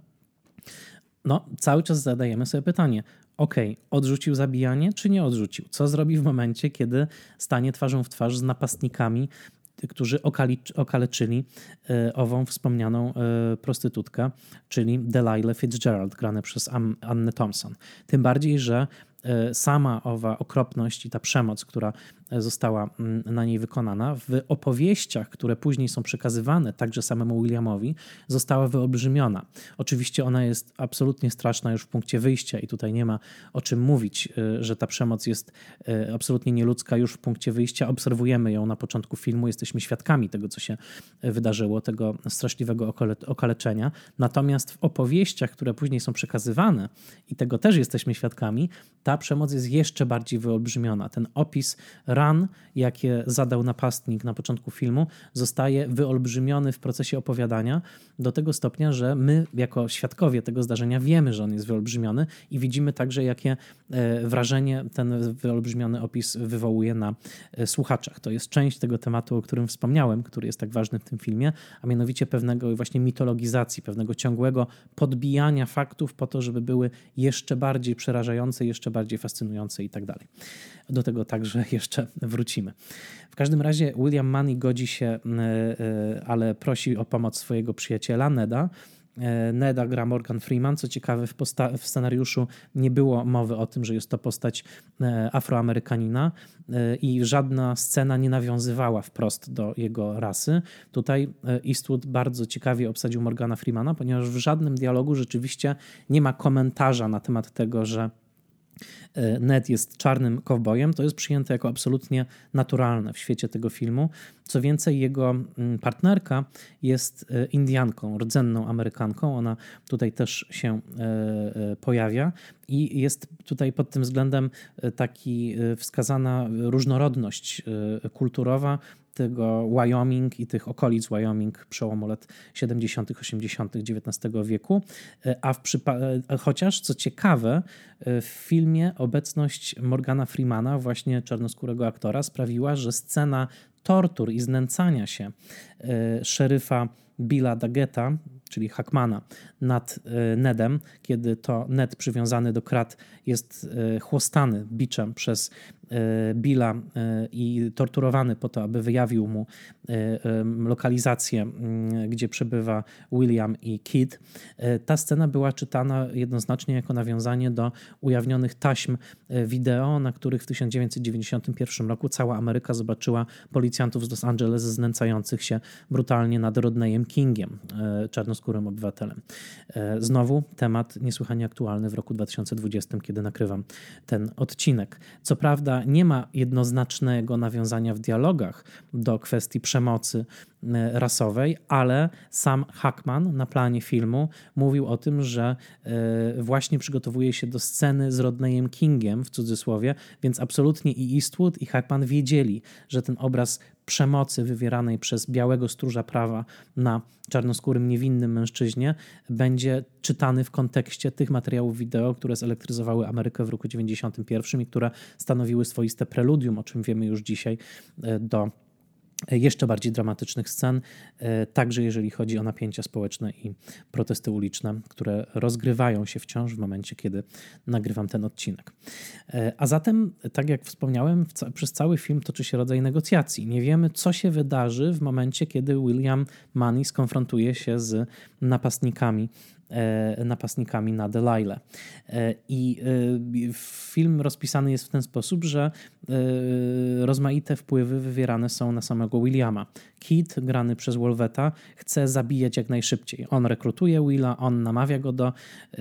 no cały czas zadajemy sobie pytanie, okej, okay, odrzucił zabijanie, czy nie odrzucił? Co zrobi w momencie, kiedy stanie twarzą w twarz z napastnikami, którzy okali, okaleczyli y, ową wspomnianą y, prostytutkę, czyli Delilah Fitzgerald, grane przez Am, Annę Thompson. Tym bardziej, że y, sama owa okropność i ta przemoc, która została y, na niej wykonana, w opowieściach, które później są przekazywane także samemu Williamowi, została wyolbrzymiona. Oczywiście ona jest absolutnie straszna już w punkcie wyjścia i tutaj nie ma o czym mówić, y, że ta przemoc jest y, absolutnie nieludzka już w punkcie wyjścia. Obserwujemy ją na początku filmu, jesteśmy świadkami tego, co się wydarzyło, tego straszliwego okale- okaleczenia. Natomiast w opowieściach, które później są przekazywane i tego też jesteśmy świadkami, ta przemoc jest jeszcze bardziej wyolbrzymiona. Ten opis ran, jakie zadał napastnik na początku filmu, zostaje wyolbrzymiony w procesie opowiadania do tego stopnia, że my jako świadkowie tego zdarzenia wiemy, że on jest wyolbrzymiony i widzimy także, jakie wrażenie ten wyolbrzymiony opis wywołuje na słuchaczach. To jest część tego tematu, o którym wspomniałem, który jest tak ważny w tym filmie, a mianowicie pewnego właśnie mitologizacji, pewnego ciągłego podbijania faktów po to, żeby były jeszcze bardziej przerażające, jeszcze bardziej fascynujące i tak dalej. Do tego także jeszcze wrócimy. W każdym razie William Munny godzi się, ale prosi o pomoc swojego przyjaciela Neda. Neda gra Morgan Freeman. Co ciekawe, w, posta- w scenariuszu nie było mowy o tym, że jest to postać Afroamerykanina i żadna scena nie nawiązywała wprost do jego rasy. Tutaj Eastwood bardzo ciekawie obsadził Morgana Freemana, ponieważ w żadnym dialogu rzeczywiście nie ma komentarza na temat tego, że Ned jest czarnym kowbojem. To jest przyjęte jako absolutnie naturalne w świecie tego filmu. Co więcej, jego partnerka jest Indianką, rdzenną Amerykanką. Ona tutaj też się pojawia i jest tutaj pod tym względem taki wskazana różnorodność kulturowa tego Wyoming i tych okolic Wyoming przełomu lat siedemdziesiątych, osiemdziesiątych dziewiętnastego wieku. A w przypa- chociaż, co ciekawe, w filmie obecność Morgana Freemana, właśnie czarnoskórego aktora, sprawiła, że scena tortur i znęcania się szeryfa Billa Daggetta, czyli Hackmana, nad Nedem, kiedy to Ned przywiązany do krat jest chłostany biczem przez Billa i torturowany po to, aby wyjawił mu lokalizację, gdzie przebywa William i Kid. Ta scena była czytana jednoznacznie jako nawiązanie do ujawnionych taśm wideo, na których w tysiąc dziewięćset dziewięćdziesiątym pierwszym roku cała Ameryka zobaczyła policjantów z Los Angeles znęcających się brutalnie nad Rodneyem Kingiem, czarnoskórym obywatelem. Znowu temat niesłychanie aktualny w roku dwa tysiące dwudziestym, kiedy nagrywam ten odcinek. Co prawda nie ma jednoznacznego nawiązania w dialogach do kwestii przemocy rasowej, ale sam Hackman na planie filmu mówił o tym, że właśnie przygotowuje się do sceny z Rodneyem Kingiem, w cudzysłowie, więc absolutnie i Eastwood, i Hackman wiedzieli, że ten obraz przemocy wywieranej przez białego stróża prawa na czarnoskórym, niewinnym mężczyźnie będzie czytany w kontekście tych materiałów wideo, które zelektryzowały Amerykę w roku dziewięćdziesiątym pierwszym i które stanowiły swoiste preludium, o czym wiemy już dzisiaj, do jeszcze bardziej dramatycznych scen, także jeżeli chodzi o napięcia społeczne i protesty uliczne, które rozgrywają się wciąż w momencie, kiedy nagrywam ten odcinek. A zatem, tak jak wspomniałem, przez cały film toczy się rodzaj negocjacji. Nie wiemy, co się wydarzy w momencie, kiedy William Munny skonfrontuje się z napastnikami napastnikami na Delilah. I film rozpisany jest w ten sposób, że rozmaite wpływy wywierane są na samego Williama. Kid, grany przez Wolveta, chce zabijać jak najszybciej. On rekrutuje Willa, on namawia go do,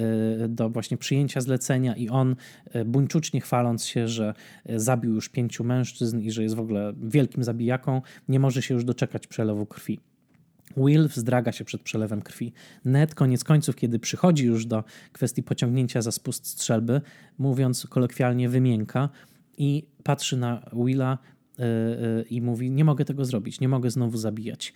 do właśnie przyjęcia zlecenia i on, buńczucznie chwaląc się, że zabił już pięciu mężczyzn i że jest w ogóle wielkim zabijaką, nie może się już doczekać przelewu krwi. Will wzdraga się przed przelewem krwi. Ned koniec końców, kiedy przychodzi już do kwestii pociągnięcia za spust strzelby, mówiąc kolokwialnie, wymięka i patrzy na Willa i mówi: nie mogę tego zrobić, nie mogę znowu zabijać.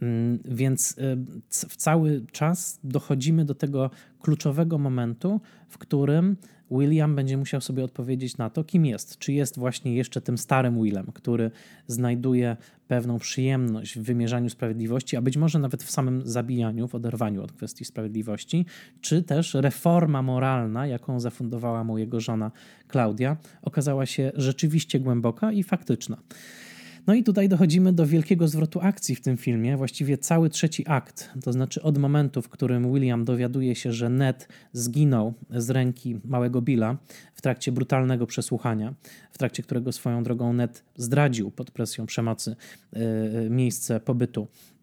Więc w cały czas dochodzimy do tego kluczowego momentu, w którym William będzie musiał sobie odpowiedzieć na to, kim jest. Czy jest właśnie jeszcze tym starym Willem, który znajduje pewną przyjemność w wymierzaniu sprawiedliwości, a być może nawet w samym zabijaniu, w oderwaniu od kwestii sprawiedliwości, czy też reforma moralna, jaką zafundowała mu jego żona Klaudia, okazała się rzeczywiście głęboka i faktyczna. No i tutaj dochodzimy do wielkiego zwrotu akcji w tym filmie, właściwie cały trzeci akt, to znaczy od momentu, w którym William dowiaduje się, że Ned zginął z ręki małego Billa w trakcie brutalnego przesłuchania, w trakcie którego swoją drogą Ned zdradził pod presją przemocy miejsce pobytu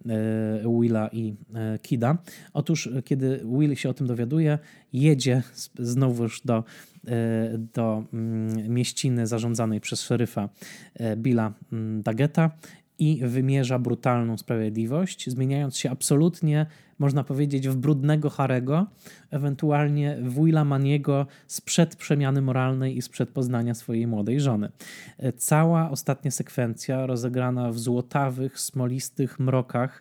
Willa i Kida. Otóż, kiedy Will się o tym dowiaduje, jedzie znowuż do, do mieściny zarządzanej przez szeryfa Billa Daggetta i wymierza brutalną sprawiedliwość, zmieniając się absolutnie można powiedzieć, w brudnego Harego, ewentualnie w Willa Maniego sprzed przemiany moralnej i sprzed poznania swojej młodej żony. Cała ostatnia sekwencja rozegrana w złotawych, smolistych mrokach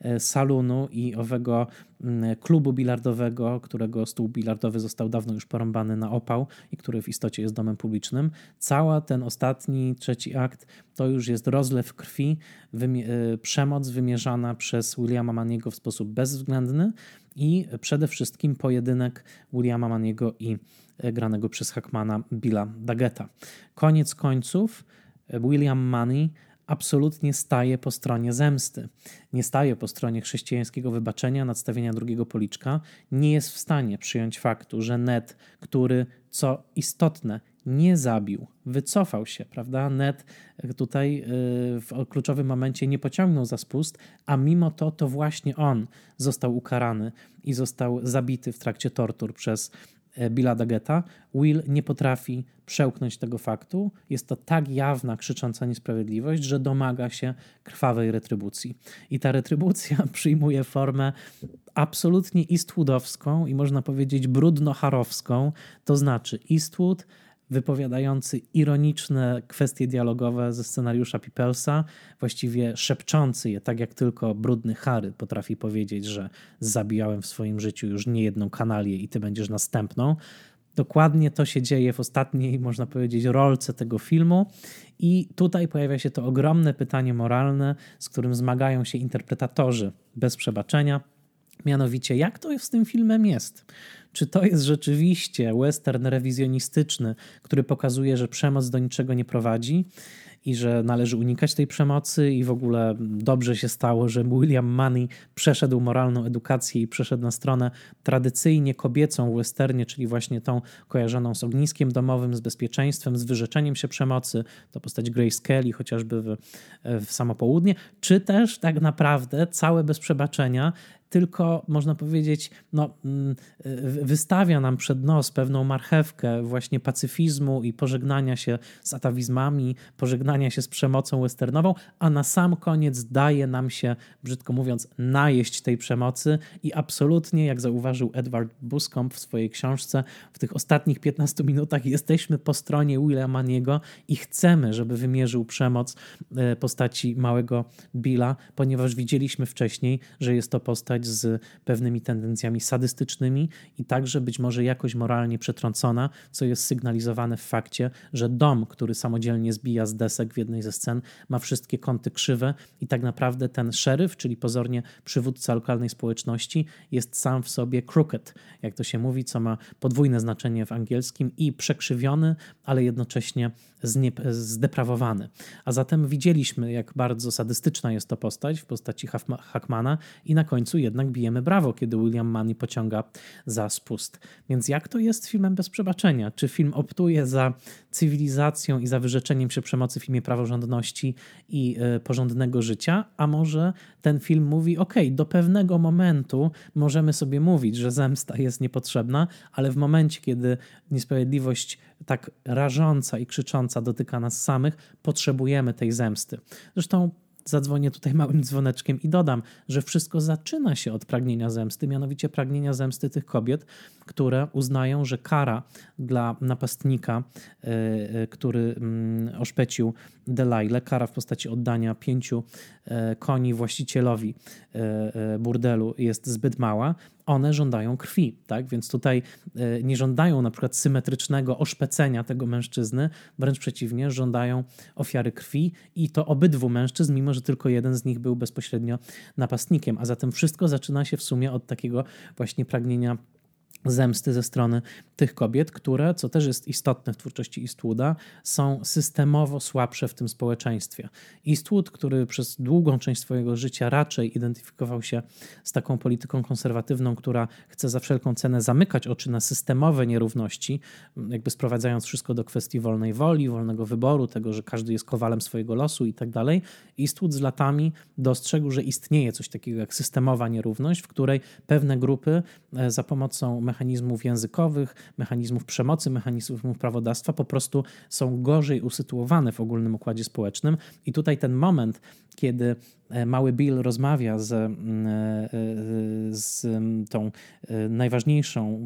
salonu i owego klubu bilardowego, którego stół bilardowy został dawno już porąbany na opał i który w istocie jest domem publicznym. Cała ten ostatni, trzeci akt to już jest rozlew krwi, wymie- przemoc wymierzana przez Willama Maniego w sposób bezwzględny i przede wszystkim pojedynek Willama Maniego i granego przez Hackmana Billa Daggetta. Koniec końców William Munny absolutnie staje po stronie zemsty. Nie staje po stronie chrześcijańskiego wybaczenia, nadstawienia drugiego policzka. Nie jest w stanie przyjąć faktu, że Ned, który, co istotne, nie zabił, wycofał się, prawda? Ned tutaj w kluczowym momencie nie pociągnął za spust, a mimo to to właśnie on został ukarany i został zabity w trakcie tortur przez Billa Daggetta. Will nie potrafi przełknąć tego faktu. Jest to tak jawna, krzycząca niesprawiedliwość, że domaga się krwawej retrybucji. I ta retrybucja przyjmuje formę absolutnie eastwoodowską i można powiedzieć brudno-harowską, to znaczy Eastwood wypowiadający ironiczne kwestie dialogowe ze scenariusza Peoplesa, właściwie szepczący je, tak jak tylko brudny Harry potrafi powiedzieć, że zabijałem w swoim życiu już niejedną kanalię i ty będziesz następną. Dokładnie to się dzieje w ostatniej, można powiedzieć, rolce tego filmu i tutaj pojawia się to ogromne pytanie moralne, z którym zmagają się interpretatorzy bez przebaczenia. Mianowicie, jak to z tym filmem jest? Czy to jest rzeczywiście western rewizjonistyczny, który pokazuje, że przemoc do niczego nie prowadzi i że należy unikać tej przemocy i w ogóle dobrze się stało, że William Munny przeszedł moralną edukację i przeszedł na stronę tradycyjnie kobiecą w westernie, czyli właśnie tą kojarzoną z ogniskiem domowym, z bezpieczeństwem, z wyrzeczeniem się przemocy, to postać Grace Kelly chociażby w, w Samo Południe, czy też tak naprawdę całe bez przebaczenia tylko można powiedzieć, no, wystawia nam przed nos pewną marchewkę właśnie pacyfizmu i pożegnania się z atawizmami, pożegnania się z przemocą westernową, a na sam koniec daje nam się, brzydko mówiąc, najeść tej przemocy i absolutnie, jak zauważył Edward Buscombe w swojej książce, w tych ostatnich piętnastu minutach jesteśmy po stronie Willa Maniego i chcemy, żeby wymierzył przemoc postaci małego Billa, ponieważ widzieliśmy wcześniej, że jest to postać z pewnymi tendencjami sadystycznymi i także być może jakoś moralnie przetrącona, co jest sygnalizowane w fakcie, że dom, który samodzielnie zbija z desek w jednej ze scen, ma wszystkie kąty krzywe i tak naprawdę ten szeryf, czyli pozornie przywódca lokalnej społeczności, jest sam w sobie crooked, jak to się mówi, co ma podwójne znaczenie w angielskim i przekrzywiony, ale jednocześnie znie- zdeprawowany. A zatem widzieliśmy, jak bardzo sadystyczna jest to postać w postaci Hackmana i na końcu jednak bijemy brawo, kiedy William Munny pociąga za spust. Więc jak to jest z filmem bez przebaczenia? Czy film optuje za cywilizacją i za wyrzeczeniem się przemocy w imię praworządności i y, porządnego życia? A może ten film mówi, ok, do pewnego momentu możemy sobie mówić, że zemsta jest niepotrzebna, ale w momencie, kiedy niesprawiedliwość tak rażąca i krzycząca dotyka nas samych, potrzebujemy tej zemsty. Zresztą zadzwonię tutaj małym dzwoneczkiem i dodam, że wszystko zaczyna się od pragnienia zemsty, mianowicie pragnienia zemsty tych kobiet, które uznają, że kara dla napastnika, który oszpecił Delilah, kara w postaci oddania pięciu koni właścicielowi burdelu jest zbyt mała, one żądają krwi, tak? Więc tutaj nie żądają na przykład symetrycznego oszpecenia tego mężczyzny, wręcz przeciwnie, żądają ofiary krwi i to obydwu mężczyzn, mimo że tylko jeden z nich był bezpośrednio napastnikiem, a zatem wszystko zaczyna się w sumie od takiego właśnie pragnienia zemsty ze strony tych kobiet, które, co też jest istotne w twórczości Eastwooda, są systemowo słabsze w tym społeczeństwie. Eastwood, który przez długą część swojego życia raczej identyfikował się z taką polityką konserwatywną, która chce za wszelką cenę zamykać oczy na systemowe nierówności, jakby sprowadzając wszystko do kwestii wolnej woli, wolnego wyboru, tego, że każdy jest kowalem swojego losu i tak dalej. Eastwood z latami dostrzegł, że istnieje coś takiego jak systemowa nierówność, w której pewne grupy za pomocą mechanizmów mechanizmów językowych, mechanizmów przemocy, mechanizmów prawodawstwa po prostu są gorzej usytuowane w ogólnym układzie społecznym. I tutaj ten moment, kiedy mały Bill rozmawia z, z tą najważniejszą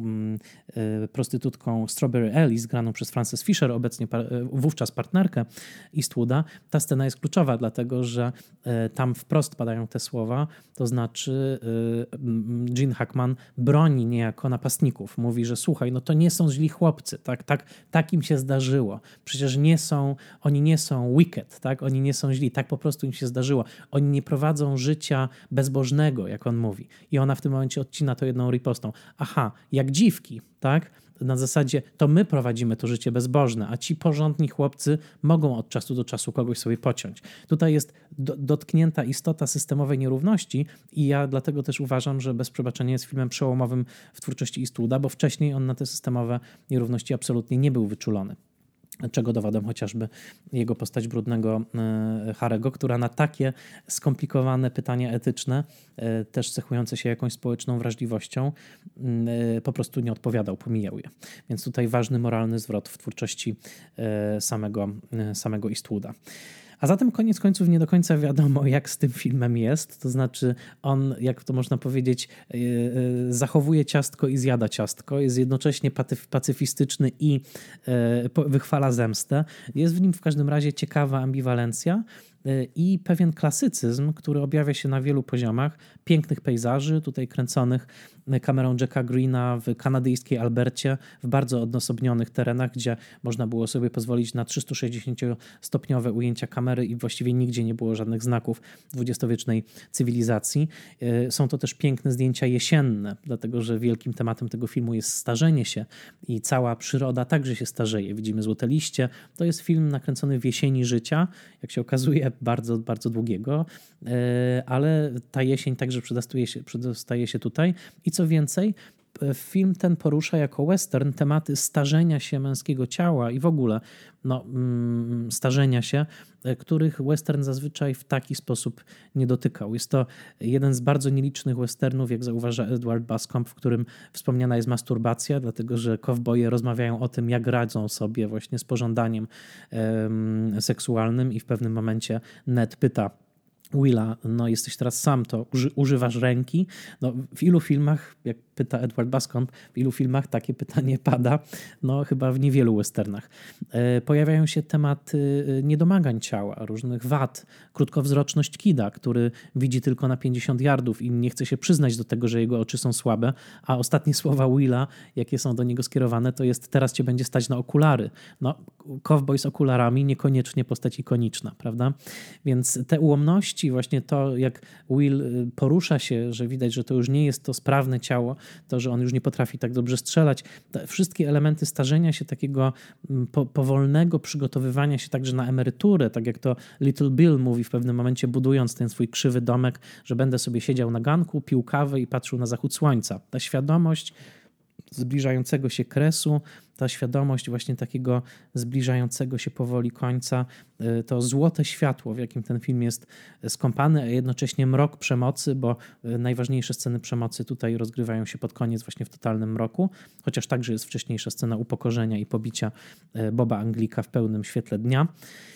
prostytutką Strawberry Alice, graną przez Frances Fisher, obecnie wówczas partnerkę Eastwooda, ta scena jest kluczowa, dlatego że tam wprost padają te słowa, to znaczy Gene Hackman broni niejako napastników. Mówi, że słuchaj, no to nie są źli chłopcy, tak, tak, tak im się zdarzyło. Przecież nie są, oni nie są wicked, tak, oni nie są źli, tak po prostu im się zdarzyło. Oni nie prowadzą życia bezbożnego, jak on mówi. I ona w tym momencie odcina to jedną ripostą. Aha, jak dziwki, tak? Na zasadzie to my prowadzimy to życie bezbożne, a ci porządni chłopcy mogą od czasu do czasu kogoś sobie pociąć. Tutaj jest do, dotknięta istota systemowej nierówności i ja dlatego też uważam, że Bez przebaczenia jest filmem przełomowym w twórczości Eastwooda, bo wcześniej on na te systemowe nierówności absolutnie nie był wyczulony. Czego dowodem chociażby jego postać brudnego Harego, która na takie skomplikowane pytania etyczne, też cechujące się jakąś społeczną wrażliwością, po prostu nie odpowiadał, pomijał je. Więc tutaj ważny moralny zwrot w twórczości samego, samego Eastwooda. A zatem koniec końców nie do końca wiadomo, jak z tym filmem jest. To znaczy on, jak to można powiedzieć, zachowuje ciastko i zjada ciastko. Jest jednocześnie pacyfistyczny i wychwala zemstę. Jest w nim w każdym razie ciekawa ambiwalencja i pewien klasycyzm, który objawia się na wielu poziomach. Pięknych pejzaży, tutaj kręconych kamerą Jacka Greena w kanadyjskiej Albercie, w bardzo odosobnionych terenach, gdzie można było sobie pozwolić na trzysta sześćdziesięciostopniowe ujęcia kamery i właściwie nigdzie nie było żadnych znaków dwudziestowiecznej cywilizacji. Są to też piękne zdjęcia jesienne, dlatego że wielkim tematem tego filmu jest starzenie się i cała przyroda także się starzeje. Widzimy złote liście. To jest film nakręcony w jesieni życia, jak się okazuje, bardzo, bardzo długiego, ale ta jesień także przedostaje się, przedostaje się tutaj. I co więcej, film ten porusza jako western tematy starzenia się męskiego ciała i w ogóle no, starzenia się, których western zazwyczaj w taki sposób nie dotykał. Jest to jeden z bardzo nielicznych westernów, jak zauważa Edward Bascomb, w którym wspomniana jest masturbacja, dlatego że kowboje rozmawiają o tym, jak radzą sobie właśnie z pożądaniem um, seksualnym i w pewnym momencie Ned pyta Willa, no jesteś teraz sam, to uży, używasz ręki. No, w ilu filmach, jak pyta Edward Bascomb, w ilu filmach takie pytanie pada? No chyba w niewielu westernach. E, pojawiają się tematy niedomagań ciała, różnych wad, krótkowzroczność Kida, który widzi tylko na pięćdziesiąt yardów i nie chce się przyznać do tego, że jego oczy są słabe, a ostatnie słowa Willa, jakie są do niego skierowane, to jest teraz cię będzie stać na okulary. No, cowboy z okularami, niekoniecznie postać ikoniczna, prawda? Więc te ułomności, właśnie to, jak Will porusza się, że widać, że to już nie jest to sprawne ciało, to, że on już nie potrafi tak dobrze strzelać, te wszystkie elementy starzenia się, takiego po, powolnego przygotowywania się także na emeryturę, tak jak to Little Bill mówi w pewnym momencie, budując ten swój krzywy domek, że będę sobie siedział na ganku, pił kawę i patrzył na zachód słońca. Ta świadomość zbliżającego się kresu, ta świadomość właśnie takiego zbliżającego się powoli końca, to złote światło, w jakim ten film jest skąpany, a jednocześnie mrok przemocy, bo najważniejsze sceny przemocy tutaj rozgrywają się pod koniec właśnie w totalnym mroku, chociaż także jest wcześniejsza scena upokorzenia i pobicia Boba Anglika w pełnym świetle dnia.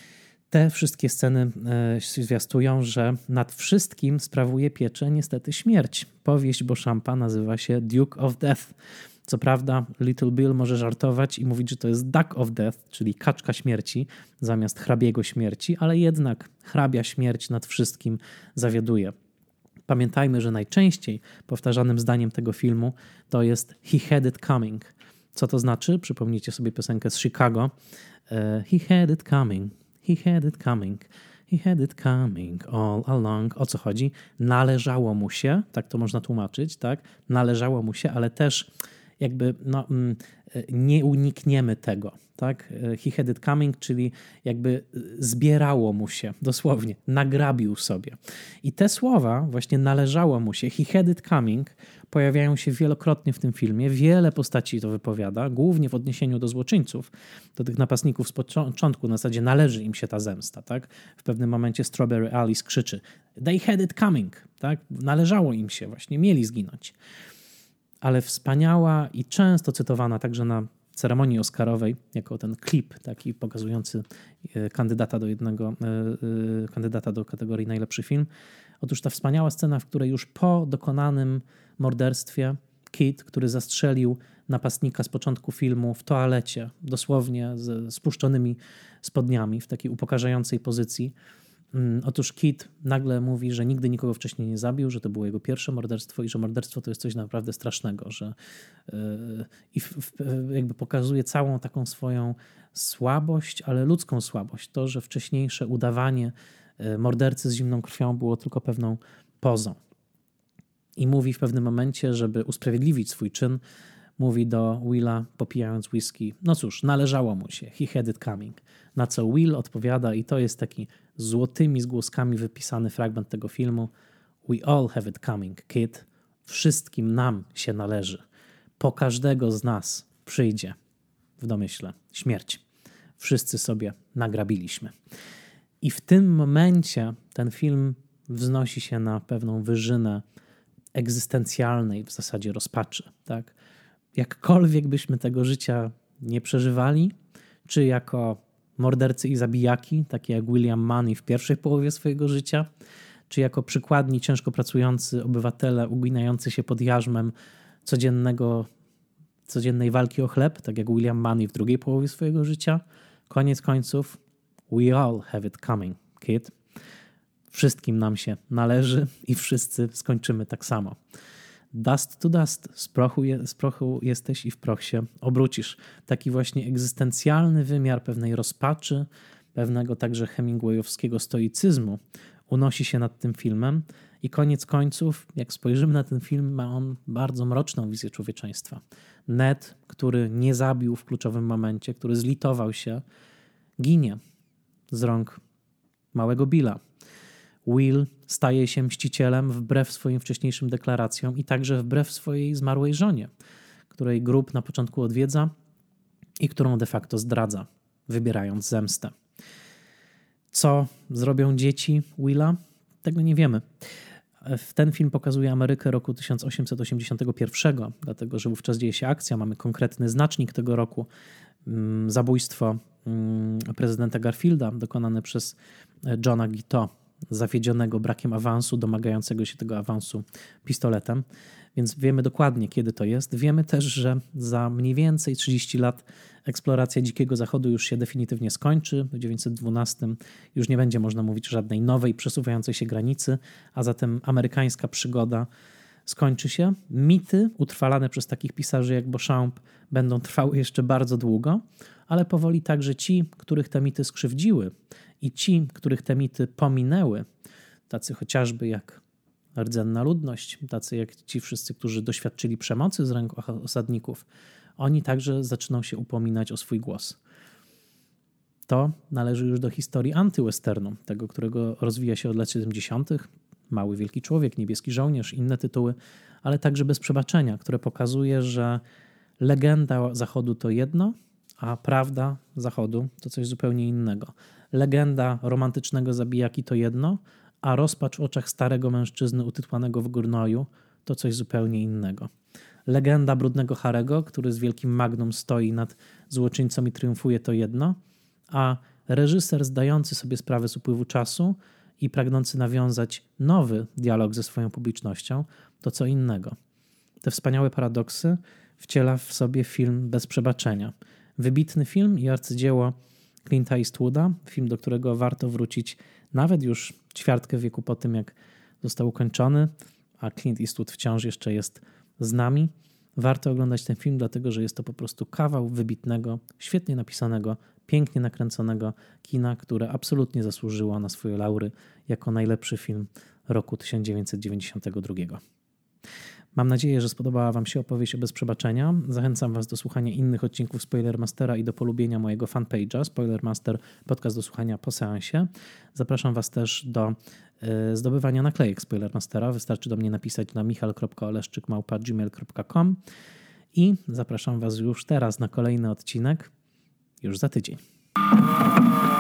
Te wszystkie sceny zwiastują, że nad wszystkim sprawuje pieczę niestety śmierć. Powieść Beauchampa nazywa się Duke of Death. Co prawda Little Bill może żartować i mówić, że to jest Duck of Death, czyli kaczka śmierci zamiast hrabiego śmierci, ale jednak hrabia śmierć nad wszystkim zawiaduje. Pamiętajmy, że najczęściej powtarzanym zdaniem tego filmu to jest He had it coming. Co to znaczy? Przypomnijcie sobie piosenkę z Chicago. He had it coming. He had it coming. He had it coming all along. O co chodzi? Należało mu się, tak to można tłumaczyć, tak? Należało mu się, ale też jakby no, nie unikniemy tego, tak? He had it coming, czyli jakby zbierało mu się, dosłownie, nagrabił sobie. I te słowa, właśnie należało mu się, he had it coming, pojawiają się wielokrotnie w tym filmie. Wiele postaci to wypowiada, głównie w odniesieniu do złoczyńców, do tych napastników z początku, na zasadzie należy im się ta zemsta, tak? W pewnym momencie Strawberry Alice krzyczy, they had it coming, tak? Należało im się, właśnie mieli zginąć. ale wspaniała i często cytowana także na ceremonii oscarowej jako ten klip taki pokazujący kandydata do jednego, kandydata do kategorii najlepszy film. Otóż ta wspaniała scena, w której już po dokonanym morderstwie Kid, który zastrzelił napastnika z początku filmu w toalecie, dosłownie z spuszczonymi spodniami w takiej upokarzającej pozycji. Otóż Kid nagle mówi, że nigdy nikogo wcześniej nie zabił, że to było jego pierwsze morderstwo i że morderstwo to jest coś naprawdę strasznego, że yy, i w, w, jakby pokazuje całą taką swoją słabość, ale ludzką słabość. To, że wcześniejsze udawanie mordercy z zimną krwią było tylko pewną pozą. I mówi w pewnym momencie, żeby usprawiedliwić swój czyn, mówi do Willa, popijając whisky, no cóż, należało mu się, he had it coming. Na co Will odpowiada, i to jest taki złotymi zgłoskami wypisany fragment tego filmu, we all have it coming, kid. Wszystkim nam się należy. Po każdego z nas przyjdzie, w domyśle, śmierć. Wszyscy sobie nagrabiliśmy. I w tym momencie ten film wznosi się na pewną wyżynę egzystencjalnej w zasadzie rozpaczy. Tak? Jakkolwiek byśmy tego życia nie przeżywali, czy jako mordercy i zabijaki, takie jak William Munny w pierwszej połowie swojego życia, czy jako przykładni, ciężko pracujący obywatele uginający się pod jarzmem codziennego, codziennej walki o chleb, tak jak William Munny w drugiej połowie swojego życia, koniec końców we all have it coming, kid. Wszystkim nam się należy i wszyscy skończymy tak samo. Dust to dust. Z prochu, je, z prochu jesteś i w proch się obrócisz. Taki właśnie egzystencjalny wymiar pewnej rozpaczy, pewnego także hemingwayowskiego stoicyzmu unosi się nad tym filmem i koniec końców, jak spojrzymy na ten film, ma on bardzo mroczną wizję człowieczeństwa. Ned, który nie zabił w kluczowym momencie, który zlitował się, ginie z rąk małego Billa. Will staje się mścicielem wbrew swoim wcześniejszym deklaracjom i także wbrew swojej zmarłej żonie, której grób na początku odwiedza i którą de facto zdradza, wybierając zemstę. Co zrobią dzieci Willa? Tego nie wiemy. Ten film pokazuje Amerykę roku tysiąc osiemset osiemdziesiątego pierwszego, dlatego że wówczas dzieje się akcja, mamy konkretny znacznik tego roku, zabójstwo prezydenta Garfielda dokonane przez Johna Guiteau, zawiedzionego brakiem awansu, domagającego się tego awansu pistoletem. Więc wiemy dokładnie, kiedy to jest. Wiemy też, że za mniej więcej trzydzieści lat eksploracja Dzikiego Zachodu już się definitywnie skończy. W tysiąc dziewięćset dwunastym już nie będzie można mówić o żadnej nowej, przesuwającej się granicy, a zatem amerykańska przygoda skończy się. Mity utrwalane przez takich pisarzy jak Beauchamp będą trwały jeszcze bardzo długo, ale powoli także ci, których te mity skrzywdziły i ci, których te mity pominęły, tacy chociażby jak rdzenna ludność, tacy jak ci wszyscy, którzy doświadczyli przemocy z rąk osadników, oni także zaczyną się upominać o swój głos. To należy już do historii antywesternu, tego, którego rozwija się od lat siedemdziesiątych. Mały Wielki Człowiek, Niebieski Żołnierz, inne tytuły, ale także Bez przebaczenia, które pokazuje, że legenda Zachodu to jedno, a prawda Zachodu to coś zupełnie innego. Legenda romantycznego zabijaki to jedno, a rozpacz w oczach starego mężczyzny utytłanego w gnoju to coś zupełnie innego. Legenda brudnego Harego, który z wielkim magnum stoi nad złoczyńcą i triumfuje, to jedno, a reżyser zdający sobie sprawę z upływu czasu i pragnący nawiązać nowy dialog ze swoją publicznością to co innego. Te wspaniałe paradoksy wciela w sobie film Bez przebaczenia. Wybitny film i arcydzieło Clint'a Eastwooda, film, do którego warto wrócić nawet już ćwiartkę wieku po tym, jak został ukończony, a Clint Eastwood wciąż jeszcze jest z nami. Warto oglądać ten film, dlatego że jest to po prostu kawał wybitnego, świetnie napisanego, pięknie nakręconego kina, które absolutnie zasłużyło na swoje laury jako najlepszy film roku tysiąc dziewięćset dziewięćdziesiątego drugiego. Mam nadzieję, że spodobała Wam się opowieść o Bez przebaczenia. Zachęcam Was do słuchania innych odcinków Spoilermastera i do polubienia mojego fanpage'a Spoilermaster, podcast do słuchania po seansie. Zapraszam Was też do y, zdobywania naklejek Spoilermastera. Wystarczy do mnie napisać na michal kropka oleszczyk małpa gmail kropka com i zapraszam Was już teraz na kolejny odcinek już za tydzień.